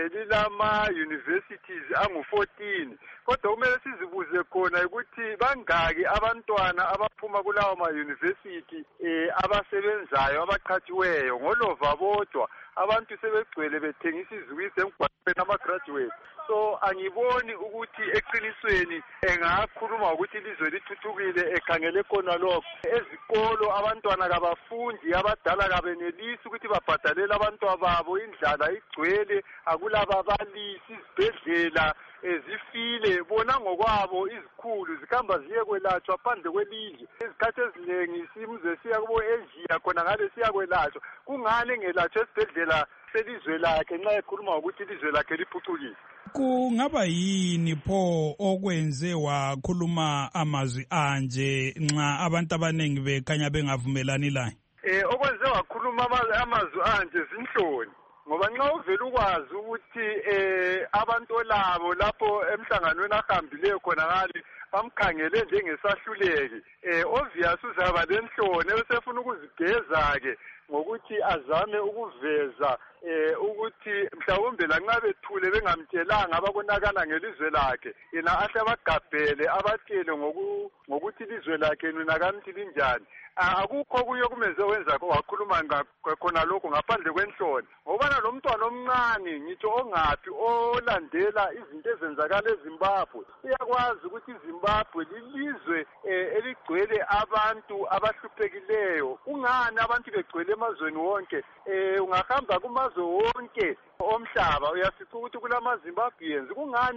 lilama universities angu-14. Kodwa kumele sizibuze khona ukuthi bangaki abantwana abaphuma kulawo ma-university abasebenzayo abaqhatshiweyo ngolova bodwa. Abantu sebegcwele bethengisa izikwisi emgwaqweni ama-graduate. So angiboni ukuthi eqinisweni engakhuluma ukuthi ilizwe lithuthukile ekhangele khona lokho. Ezikolo abantwana kabafundi, abadala kabenelisi ukuthi babhadalele abantwana babo, indlala igcwele, akulababalisi, izibhedlela zifile, bona ngokwabo izikhulu zikhamba ziye kwelatshwa phandle kwelizwe. Izikhathi eziningi simze siya kubo-Asia khona ngale siya kwelatshwa. Kungani engelatshwa esibhedlela selizwe lakhe nxa ekhuluma ukuthi ilizwe lakhe liphucukile? Kungaba yini pho okwenze wakhuluma amazwi anje nxa abantu abanengi bekhanya bengavumelani laye? Okwenze wakhuluma amazwi anje zinhloni. ngoba nxa uvela ukwazi ukuthi abantu labo lapho emhlanganweni ahambileyo khona ngali bamkhangele njengesahluleki obvious uzaba lenhloni esefuna ukuzigeza-ke ngokuthi azame ukuveza ukuthi mhlawumbe lanxa bethule bengamtshelanga ababonakala ngelizwe lakhe yena ahle abagabhele abatshele ngokuthi ilizwe lakhe nina kanti linjani. Akukho kuyo kumenze wenza wakhuluma khona lokho ngaphandle kwenhloni ngobana lo mntwana omncane ngitsho ongaphi olandela izinto ezenzakala eZimbabwe uyakwazi ukuthi iZimbabwe lilizwe eligcwele abantu abahluphekileyo. Kungani abantu begcwele emazweni wonke? Ungahamba kumazwe wonke omhlaba uyafica ukuthi kulamaZimbabweans. Kungani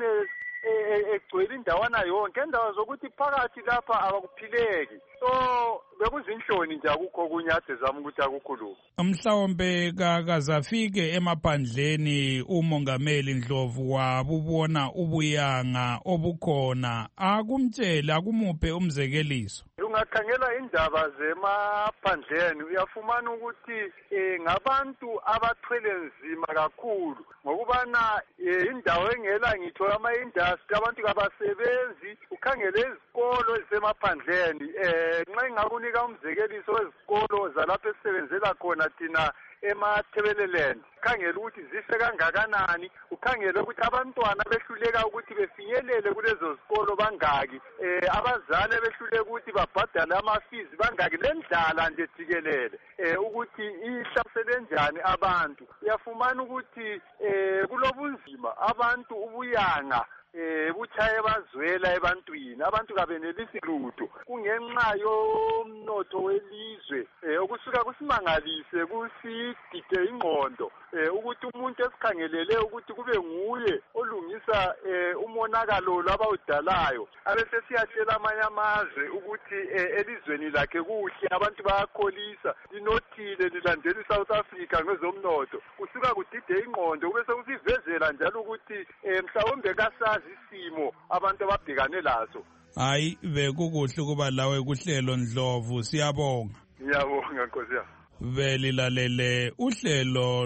egcwele indawana yonke endawo zokuthi phakathi lapha abakuphileki? So bekuzinhloni nje akukho kunyade zami ukuthi akukhuluma. Mhlawumbe kakazafike emaphandleni umongameli Ndlovu wabubona ubuyanga obukhona akumtshele akumuphe umzekeliso. Ungakhangela indaba zemaphandleni uyafumana ukuthi ngabantu abathwele nzima kakhulu ngokubana indawo engela ngitho ama-industry abantu kabasebenzi. Ukhangele izikolo ezisemaphandleni nxa ingakunika umzekeliso wezikolo zalapho esisebenzela khona thina emaThebeleland ukhangele ukuthi zihle kangakanani. Ukhangele ukuthi abantwana behluleka ukuthi befinyelele kulezo zikolo bangaki, abazali behluleka ukuthi babhadale ama-fees bangaki. Le ndlala nje jikelele ukuthi ihlasele njani abantu. Uyafumana ukuthi kulobunzima abantu ubuyanga buchaye bazwela ebantwini. Abantu kabenelisi lutho kungenxa yomnotho welizwe okusuka kusimangalise kusidide ingqondo ukuthi umuntu esikhangelele ukuthi kube nguye olungisa umonakalo labawudalayo abese siyatshela amanye amazwe ukuthi elizweni lakhe kuhle abantu bayakholisa linothile lilandela iSouth Africa ngezomnotho. Kusuka kudide ingqondo kube sekusivezela njalo ukuthi mhlawumbe kasazi isimo abantu ababhekane lazo. Hayi bekukuhle ukuba lawe kuhlelo Ndlovu, siyabonga. Ngiyabonga Nkosi yami. Belilalele uhlelo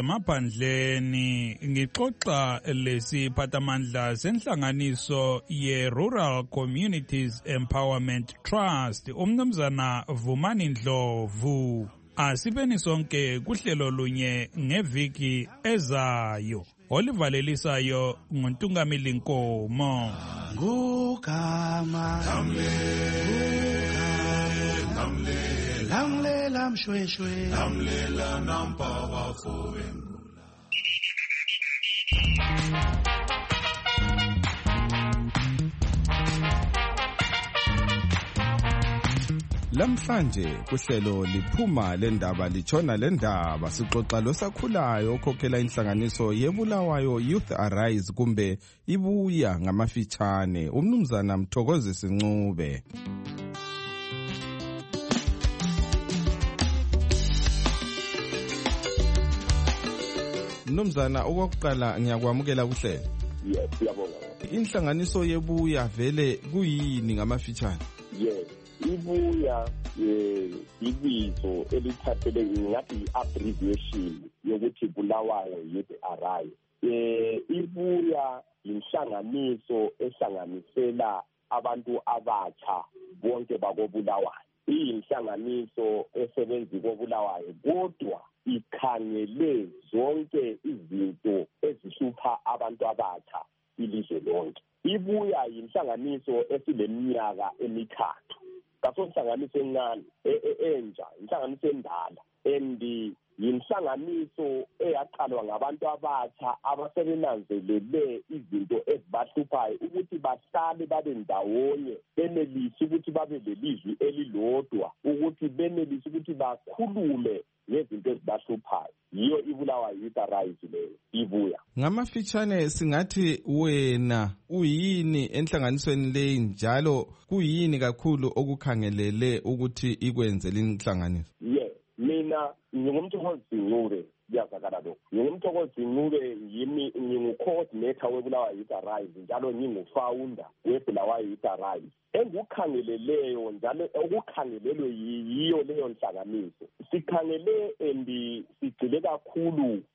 lwezemaphandleni ngixoxa lesiphathamandla senhlanganiso ye-Rural Communities Empowerment Trust umnumzana Vumani Ndlovu. Asibeni sonke kuhlelo lunye ngeviki ezayo. Olivalelisayo nguNtungamili Nkomo. Ngugama lamlela mshweshwe lamlela nampa bafowenu. Lamhlanje kuhlelo liphuma lendaba litshona lendaba sixoxa losakhulayo okhokhela inhlanganiso yebulawayo Youth Arise kumbe ibuya ngamafitshane umnumzana Mthokozisi Ncube. Mnumzana okokuqala ngiyakwamukela kuhlelo. Yes, siyabonga. Inhlanganiso yebuya vele kuyini ngamafitshane? Yes. Ibuya ibizo elithathele ngathi i-abbreviation yokuthi Bulawayo Youth Arise. Ibuya inhlanganiso ehlanganisela abantu abatsha bonke bakobulawayo. Iyinhlanganiso esebenzi kobulawayo kodwa ikhangele zonke izinto ezihlupha abantu abatsha ilizwe lonke. Ibuya inhlanganiso esileminyaka emithathu. Kaso inhlanganiso encane entsha, inhlanganiso endala, yinhlanganiso eyaqalwa ngabantu abatsha abasebenanzelele izinto ezibahluphayo ukuthi bahlale babe ndawonye, benelise ukuthi babe lelizwi elilodwa, ukuthi benelise ukuthi bakhulume ngezinto ezibahluphayo. Yiyo ibulawayo Youth Arise leyo ibuya. Ngamafitshane singathi wena uyini enhlanganisweni leyi njalo kuyini kakhulu okukhangelele ukuthi ikwenze linhlanganiso? Yes, mina ngingumthokozisi Ncube kuyazakala lokho. Ngingumthokozisi Ncube ngingu-coordinator webulawayo Youth Arise njalo ngingu-founder webulawayo Youth Arise. Engukhangeleleyo njalo okukhangelelwe yiyo leyo nhlanganiso. Sikhangele sigxile kakhulu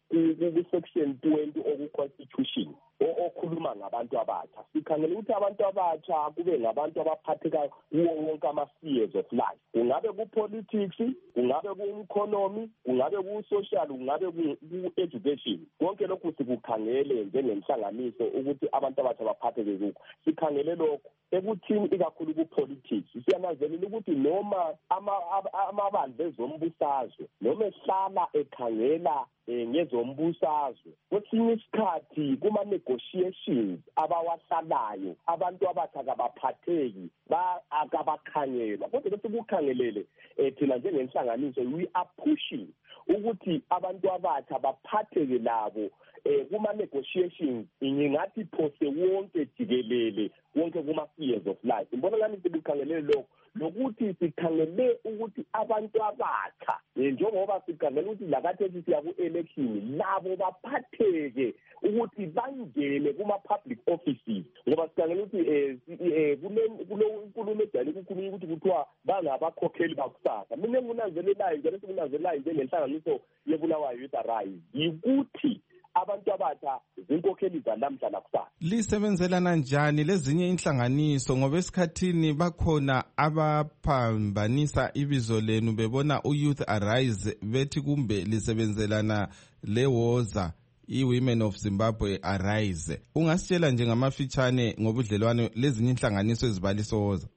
ku-section 20 oku-constitution okhuluma ngabantu abatsha. Sikhangela ukuthi abantu abatsha kube ngabantu abaphathekayo kuwo wonke ama-spheres of life. Kungabe ku-politics, kungabe ku-economy, kungabe ku-social, kungabe ku-education. Konke lokhu sikukhangele njengenhlanganiso ukuthi abantu abatsha baphatheke kukho. Sikhangele lokho ekuthini ikakhulu ku-politics. Siyananzelela ukuthi noma amabandla ezombusazwe noma ehlala ekhangela ngezombusazwe, kwesinye isikhathi kuma-negotiations abawahlalayo abantu abathi akabaphatheki akabakhangelwa. Kodwa bese kukhangelele thina njengenhlanganiso we are pushing ukuthi abantu abathi baphatheke labo kuma-negotiations, ngingathi phose wonke jikelele wonke kuma-spheres of life. Ngibona ngani sikukhangelele lokho lokuthi sikhangele ukuthi abantu abatsha njengoba sikhangele ukuthi lakathi siya ku-election labo baphatheke ukuthi bangene kuma-public offices, ngoba sikhangele ukuthi kulo medali kukhulunywa ukuthi kuthiwa bangabakhokheli bakusasa. Mina enginanzelelayo njalo sikunanzelelayo njengenhlanganiso yeBulawayo Youth Arise yikuthi abantu abatsha zinkokheli zalamhla lakusasa. Lisebenzelana njani lezinye inhlanganiso ngoba esikhathini bakhona abaphambanisa ibizo lenu bebona uYouth Arise bethi kumbe lisebenzelana lewoza iWomen of Zimbabwe Arise? Ungasitshela nje ngamafitshane ngobudlelwano lezinye inhlanganiso ezibalisoza?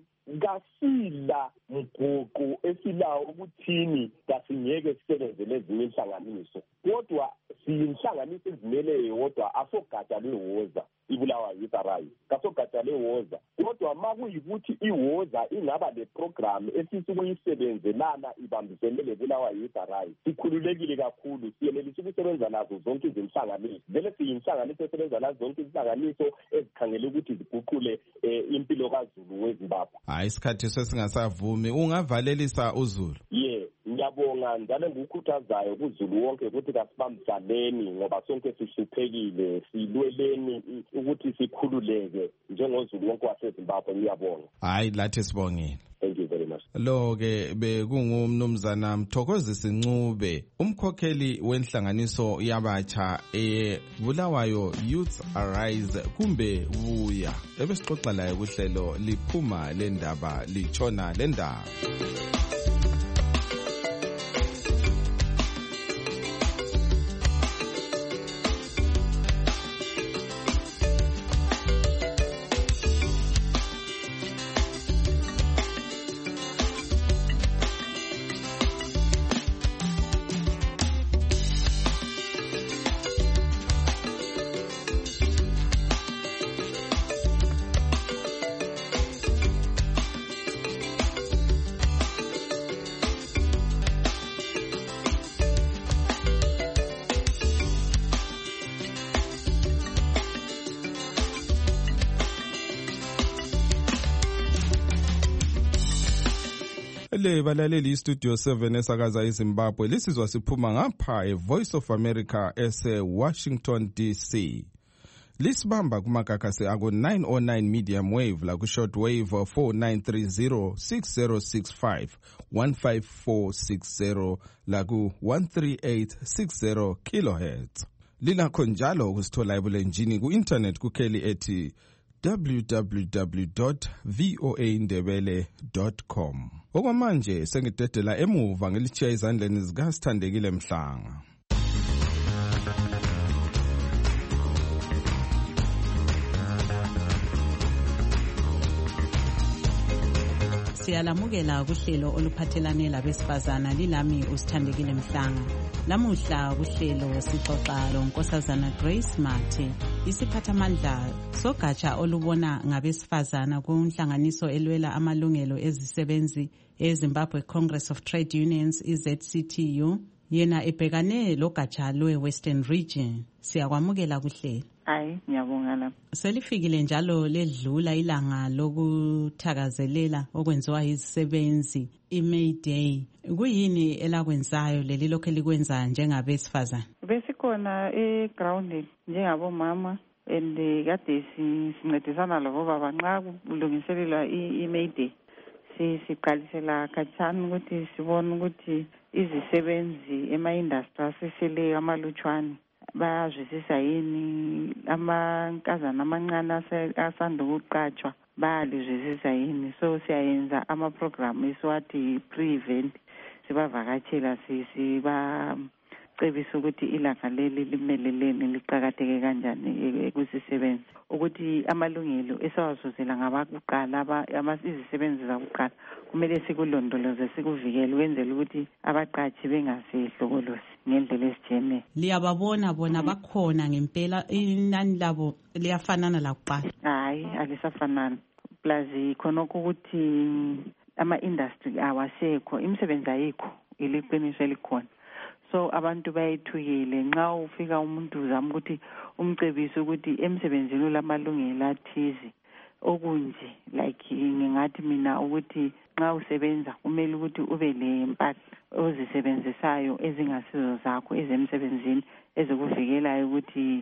Ngasila mguqu esilawo ukuthini kasingeke sisebenze lezinye inhlanganiso, kodwa siyinhlanganiso ezimele yodwa asogatsha lwewoza iBulawayo Youth Arise, kasogatsha lwewoza. Kodwa makuyikuthi iwoza ingaba leprogram esisi ukuyisebenzelana ibambisene leBulawayo Youth Arise, sikhululekile kakhulu, siyenelisa ukusebenza nazo zonke izinhlanganiso. Vele siyinhlanganiso esebenza nazo zonke izinhlanganiso ezikhangele ukuthi ziguqule impilo kaZulu weZimbabwe. Hayi, isikhathi sesingasavumi, ungavalelisa uZulu? Ngiyabonga njalo ngikukhuthazayo kuZulu wonke ukuthi kasibambisaneni ngoba sonke sihluphekile, silweleni ukuthi sikhululeke njengoZulu wonke waseZimbabwe. Ngiyabonga. Hayi, lathi sibongile. Thank you very much. Lo-ke bekungumnumzana Mthokozisi Ncube, umkhokheli wenhlanganiso yabatsha eBulawayo Youth Arise kumbe Buya. Ebesixoxa laye kuhlelo liphuma lendaba litshona lendaba. Le balaleli iStudio 7 esakaza eZimbabwe lisizwa siphuma ngapha eVoice of America ese-Washington DC. Lisibamba kumagagasi ako 909 medium wave la ku short wave 4930 6065 15460 la ku 13860 kilohertz. Lilakho njalo ukusithola ebulenjini ku internet kukheli ethi www.voaindebele.com. Okwamanje sengidedela emuva ngelitshiya izandleni zikaSithandekile Mhlanga. Siyalamukela kuhlelo oluphathelane labesifazana lilami uSithandekile Mhlanga. Lamuhla kuhlelo sixoxa loNkosazana Grace Mathe, isiphathamandla sogatsha olubona ngabesifazana kunhlanganiso elwela amalungelo ezisebenzi eZimbabwe Congress of Trade Unions iZCTU, yena ebhekane logatsha lwe-Western Region. Siyakwamukela kuhlelo. Hayi, ngiyabonga lapha. Selifikile njalo ledlula ilanga lokuthakazelela okwenziwa izisebenzi iMay Day. Kuyini elakwenzayo leli lokho likwenza njengabesifazana? Besikhona eground njengabomama and kade sincedisana labo baba nxa kulungiselelwa iMay Day. siqalisela khatshana ukuthi sibone ukuthi izisebenzi ema-industry aseseleyo amalutshwane bayazwisisa yini, amankazana amancane asanda ukuqatshwa bayalizwisisa yini. So siyayenza ama-program esiwathi pre-event, sibavakatshela sibacebisa ukuthi ilanga leli limeleleni, liqakatheke kanjani kusisebenzi, ukuthi amalungelo esawazuzela ngabakuqala izisebenzi zakuqala kumele sikulondoloze, sikuvikele, ukwenzela ukuthi abaqatshi bengasehlokolosi ngendlela ezijenele. Liyababona bona bakhona ngempela, inani labo liyafanana lakuqala? Hayi, alisafanani. Plus khonokho ukuthi ama-industry awasekho, imisebenzi ayikho, iliqiniso elikhona. So abantu bayithukile. Nxa ufika umuntu uzama ukuthi umcebise ukuthi emsebenzini ulamalungelo athize okunje, like ngingathi mina ukuthi nxa usebenza kumele ukuthi ube lempahla ozisebenzisayo ezingasizo zakho ezemsebenzini ezikuvikelayo ukuthi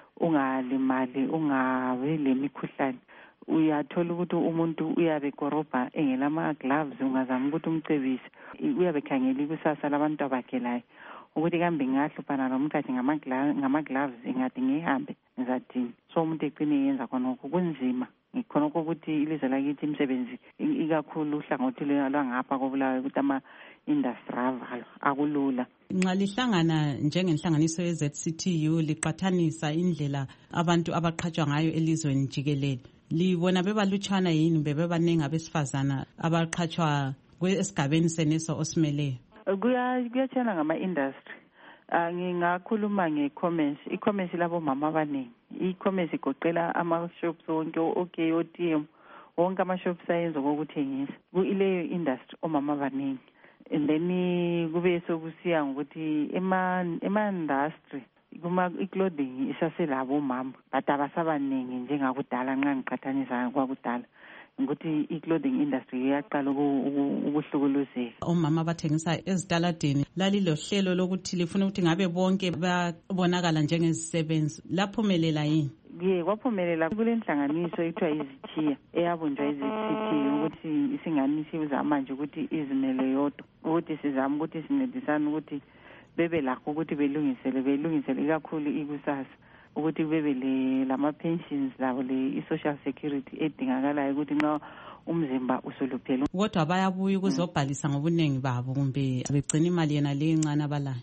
ungalimali, ungabi lemikhuhlane. Uyathola ukuthi umuntu uyabe korobha engelama-gloves, ungazama ukuthi umcebise, uyabe khangela ikusasa labantu abagelayo ukuthi kambe ngingahluphana lomkhathi ngama-gloves, ingathi ngihambe ngizathini. So umuntu eqine yenza khonokho kunzima. Ngikhonokho ukuthi ilizwe lakithi imisebenzi ikakhulu uhlangothi lwangapha kobulawayo ukuthi ama-industry avalwa akulula. Nxa lihlangana njengenhlanganiso ye-ZCTU liqathanisa indlela abantu abaqhatshwa ngayo elizweni jikelele, libona bebalutshwana yini bebebaningi abesifazana abaqhatshwa esigabeni seneso osimeleyo? Kuyatshana ngama-industry. Ngingakhuluma nge-commerce. I-commerce labomama abaningi. I-commerce igoqela ama-shops wonke, okay, OTM, wonke ama-shops ayenza kokuthengisa. Kuleyo industry omama abaningi. And then kube sokusiya ngokuthi ema-industry i-clothing isaselabo mama, but abasabaningi njengakudala nxa ngiqathanisa kwakudala. Ukuthi i-clothing industry iyaqala ukuhlukuluzeka. Omama abathengisa ezitaladeni lalilohlelo lokuthi lifuna ukuthi ngabe bonke babonakala njengezisebenzi, laphumelela yini? Kwaphumelela. Kulenhlanganiso ekuthiwa izithiya eyabunjwa izithiya ukuthi isinganisi uzama nje ukuthi izimele yodwa, ukuthi sizama ukuthi sincedisane ukuthi bebe lakho ukuthi belungisele ikakhulu ikusasa, ukuthi bebe lama-pensions labo i-social security edingakalayo ukuthi nxa umzimba usuluphele. Kodwa bayabuya ukuzobhalisa ngobuningi babo kumbe begcina imali yena le encane abalayo?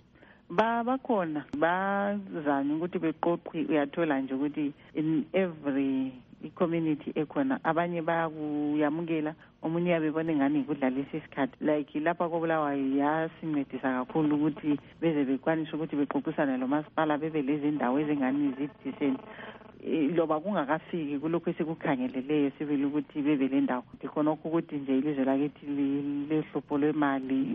Bakhona bazanye ukuthi beqoqwe. Uyathola nje ukuthi in every i-community ekhona abanye bayakuyamukela, omunye uyabebona ngani ikudlalisa isikhathi. Like lapha kobulawayo yasincedisa kakhulu ukuthi beze bekwanise ukuthi bexoxisane lo masipala bebe lezi ndawo ezingani zidecent. Loba kungakafiki kulokho esikukhangeleleyo sibili ukuthi bebe le ndawo. Khonokho ukuthi nje ilizwe lakithi lehlupho lwemali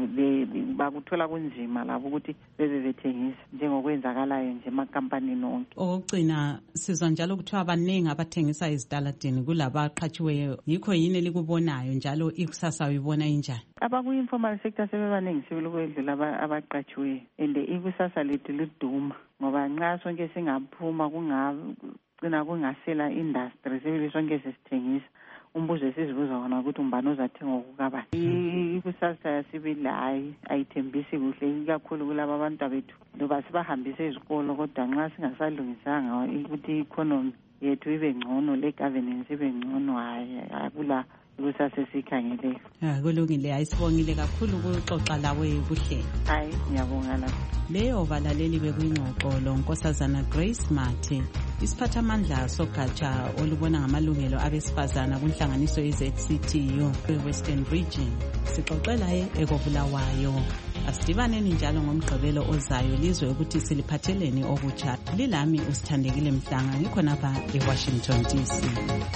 bakuthola kunzima labo ukuthi bebe bethengisa njengokwenzakalayo nje emakhampanini onke. Okugcina sizwa njalo kuthiwa abaningi abathengisa ezitaladini kulabaqhatshiweyo. Yikho yini elikubonayo njalo ikusasa uyibona injani? Abaku-informal sector sebebaningi sibili ukwedlula abaqhatshiweyo, and ikusasa lethu liduma ngoba nxa sonke singaphuma kungagcina kungasela industry sibili sonke sesithengisa. Umbuzo esizibuza wona ukuthi umbani uzathenga okukabani. Ikusasa yasibili ayithembisi kuhle ikakhulu kulaba abantu bethu loba sibahambise ezikolo, kodwa nxa singasalungisanga ukuthi i-economy yethu ibe ngcono, le-governance ibe ngcono, akula ikusasa esikhangeleyo. Kulungile, ayisibongile kakhulu ukuxoxa lawe kuhle. Hayi, ngiyabonga lapho. Leyo balaleli bekuyingxoxo lo Nkosazana Grace Mathe, isiphathamandla sogatsha olubona ngamalungelo abesifazana kunhlanganiso ye-ZCTU Western Region. Sixoxela ekobulawayo. Asidibaneni njalo ngomgqibelo ozayo lizwe ukuthi siliphatheleni okutsha. Lilami usithandekile Mhlanga, ngikhonapha eWashington DC.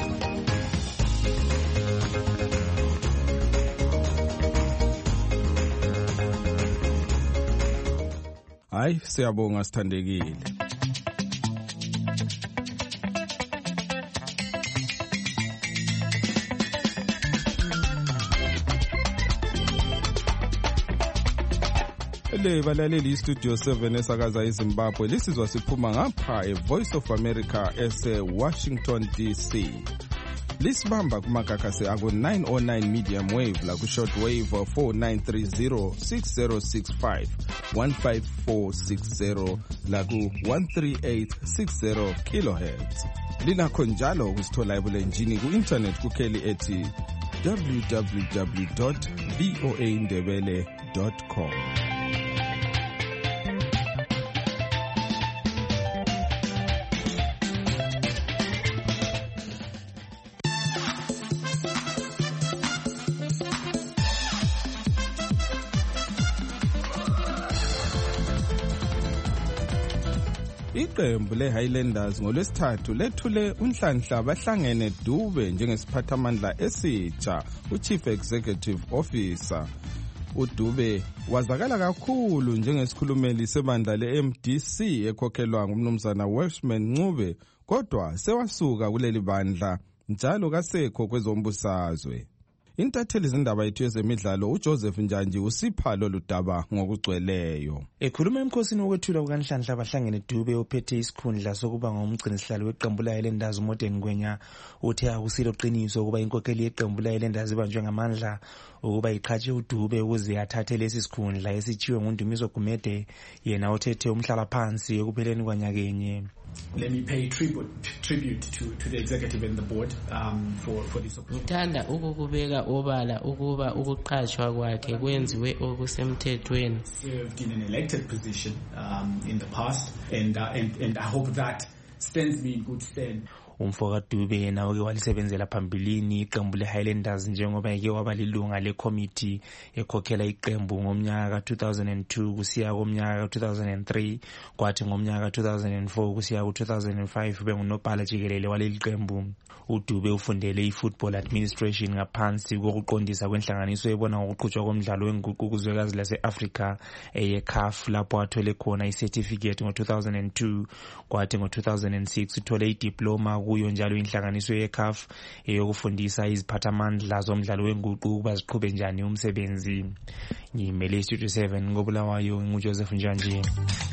Hayi, siyabonga sithandekile. Le balaleli istudio 7 esakaza eZimbabwe lisizwa siphuma ngapha eVoice of America ese Washington DC. lisibamba kumakakasi ako 909 medium wave la ku short wave 4930 6065 15460 la ku 13860 kilohertz. Linakho njalo ukusithola ebulenjini ku internet kukheli ethi www.voaindebele.com. Iqembu le-Highlanders ngolwesithathu lethule unhlanhla bahlangene Dube njengesiphathamandla esitsha uChief Executive Officer. uDube wazakala kakhulu njengesikhulumeli sebandla le-MDC ekhokhelwa ngumnumzana Welshman Ncube, kodwa sewasuka kuleli bandla njalo kasekho kwezombusazwe. Intatheli zindaba yethu yezemidlalo uJoseph Njanji usipha lolu daba ngokugcweleyo. Ekhuluma emkhosini wokwethula kukanhlanhla bahlangene Dube ophethe isikhundla sokuba ngumgcinisihlalo weqembu le-Highlanders uModern Ngwenya uthe akusilo qiniso ukuba inkokheli yeqembu le-Highlanders ibanjwe ngamandla ukuba iqhatshe uDube ukuze athathe lesi sikhundla esitshiwe nguNdumiso Gumede, yena othethe umhlala phansi ekupheleni kwanyakenye. Let me pay tribute to the executive and the board for this opportunity. Ngithanda ukukubeka obala ukuba ukuqashwa kwakhe kwenziwe okusemthethweni. Served in an elected position in the past and I hope that stands me in good stead. Umfoka Dube yena oke walisebenzela phambilini iqembu le-Highlanders njengoba eke waba lilunga le-committee ekhokhela iqembu ngomnyaka ka-2002 kusiya komnyaka ka-2003 kwathi ngomnyaka ka-2004 kusiya ku-2005 bengunobhala jikelele waleli qembu. uDube ufundele i-football administration ngaphansi kokuqondisa kwenhlanganiso ebona ngokuqhutshwa komdlalo wenguquko kuzwekazi lase-Africa eye-CAF lapho athole khona i-certificate ngo-2002 kwathi ngo-2006 uthole idiploma kuyo njalo inhlanganiso ye-CAF eyokufundisa iziphathamandla zomdlalo wenguquko ukuba ziqhube njani umsebenzi. Ngimele Studio 7 ngobulawayo nguJoseph Njanji.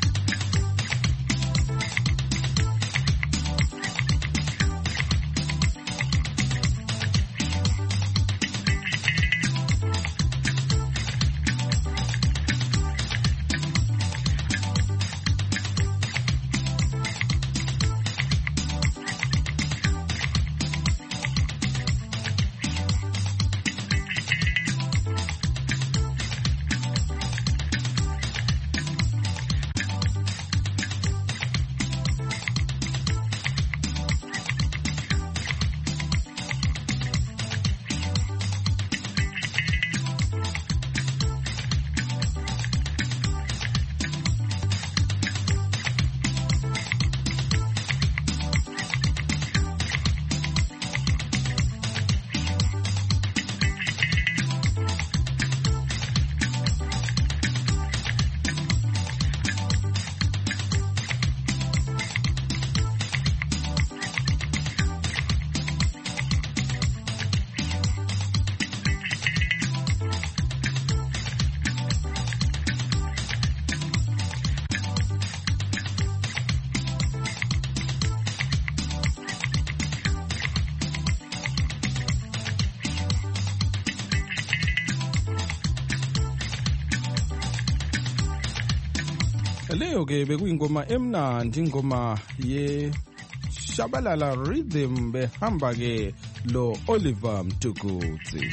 Leyo ke bekuyingoma emnandi, ingoma ye Shabalala Rhythm behamba ke lo Oliver Mtukudzi.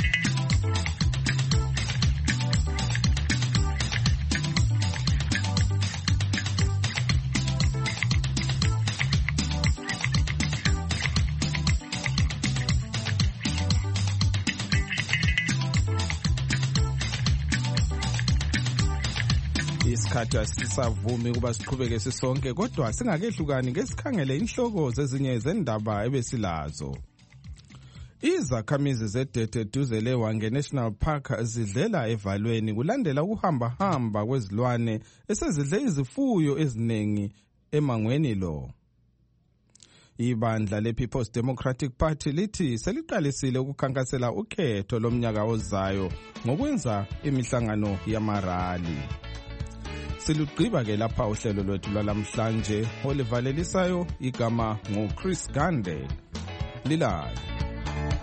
Isikhathi asisavumi ukuba siqhubeke sisonke, kodwa singakehlukani ngesikhangele inhloko zezinye zendaba ebesilazo. Izakhamizi zedete duze leWange National Park zidlela evalweni kulandela ukuhamba kwezilwane esezidle izifuyo eziningi emangweni lo. Ibandla le-People's Democratic Party lithi seliqalisile ukukhankasela ukhetho lomnyaka ozayo ngokwenza imihlangano yamarali. Silugqiba ke lapha uhlelo lwethu lwalamhlanje olivalelisayo igama nguChris Gande. Lilayo.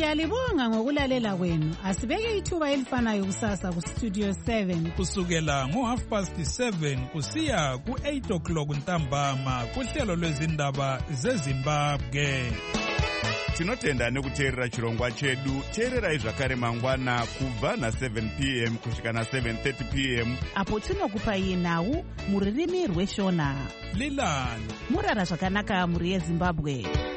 Siyalibonga ngokulalela kwenu. Asibeke ithuba elifanayo kusasa kustudio 7 kusukela ngo7:30 kusiya ku8 ntambama kuhlelo lwezindaba zeZimbabwe. Tinotenda nekuteerera chirongwa chedu. Teererai zvakare mangwana kubva na7 p.m. kusvika na7:30 p.m. apo tinokupai nhau muririmi rweshona. Lilani murara zvakanaka muri yeZimbabwe.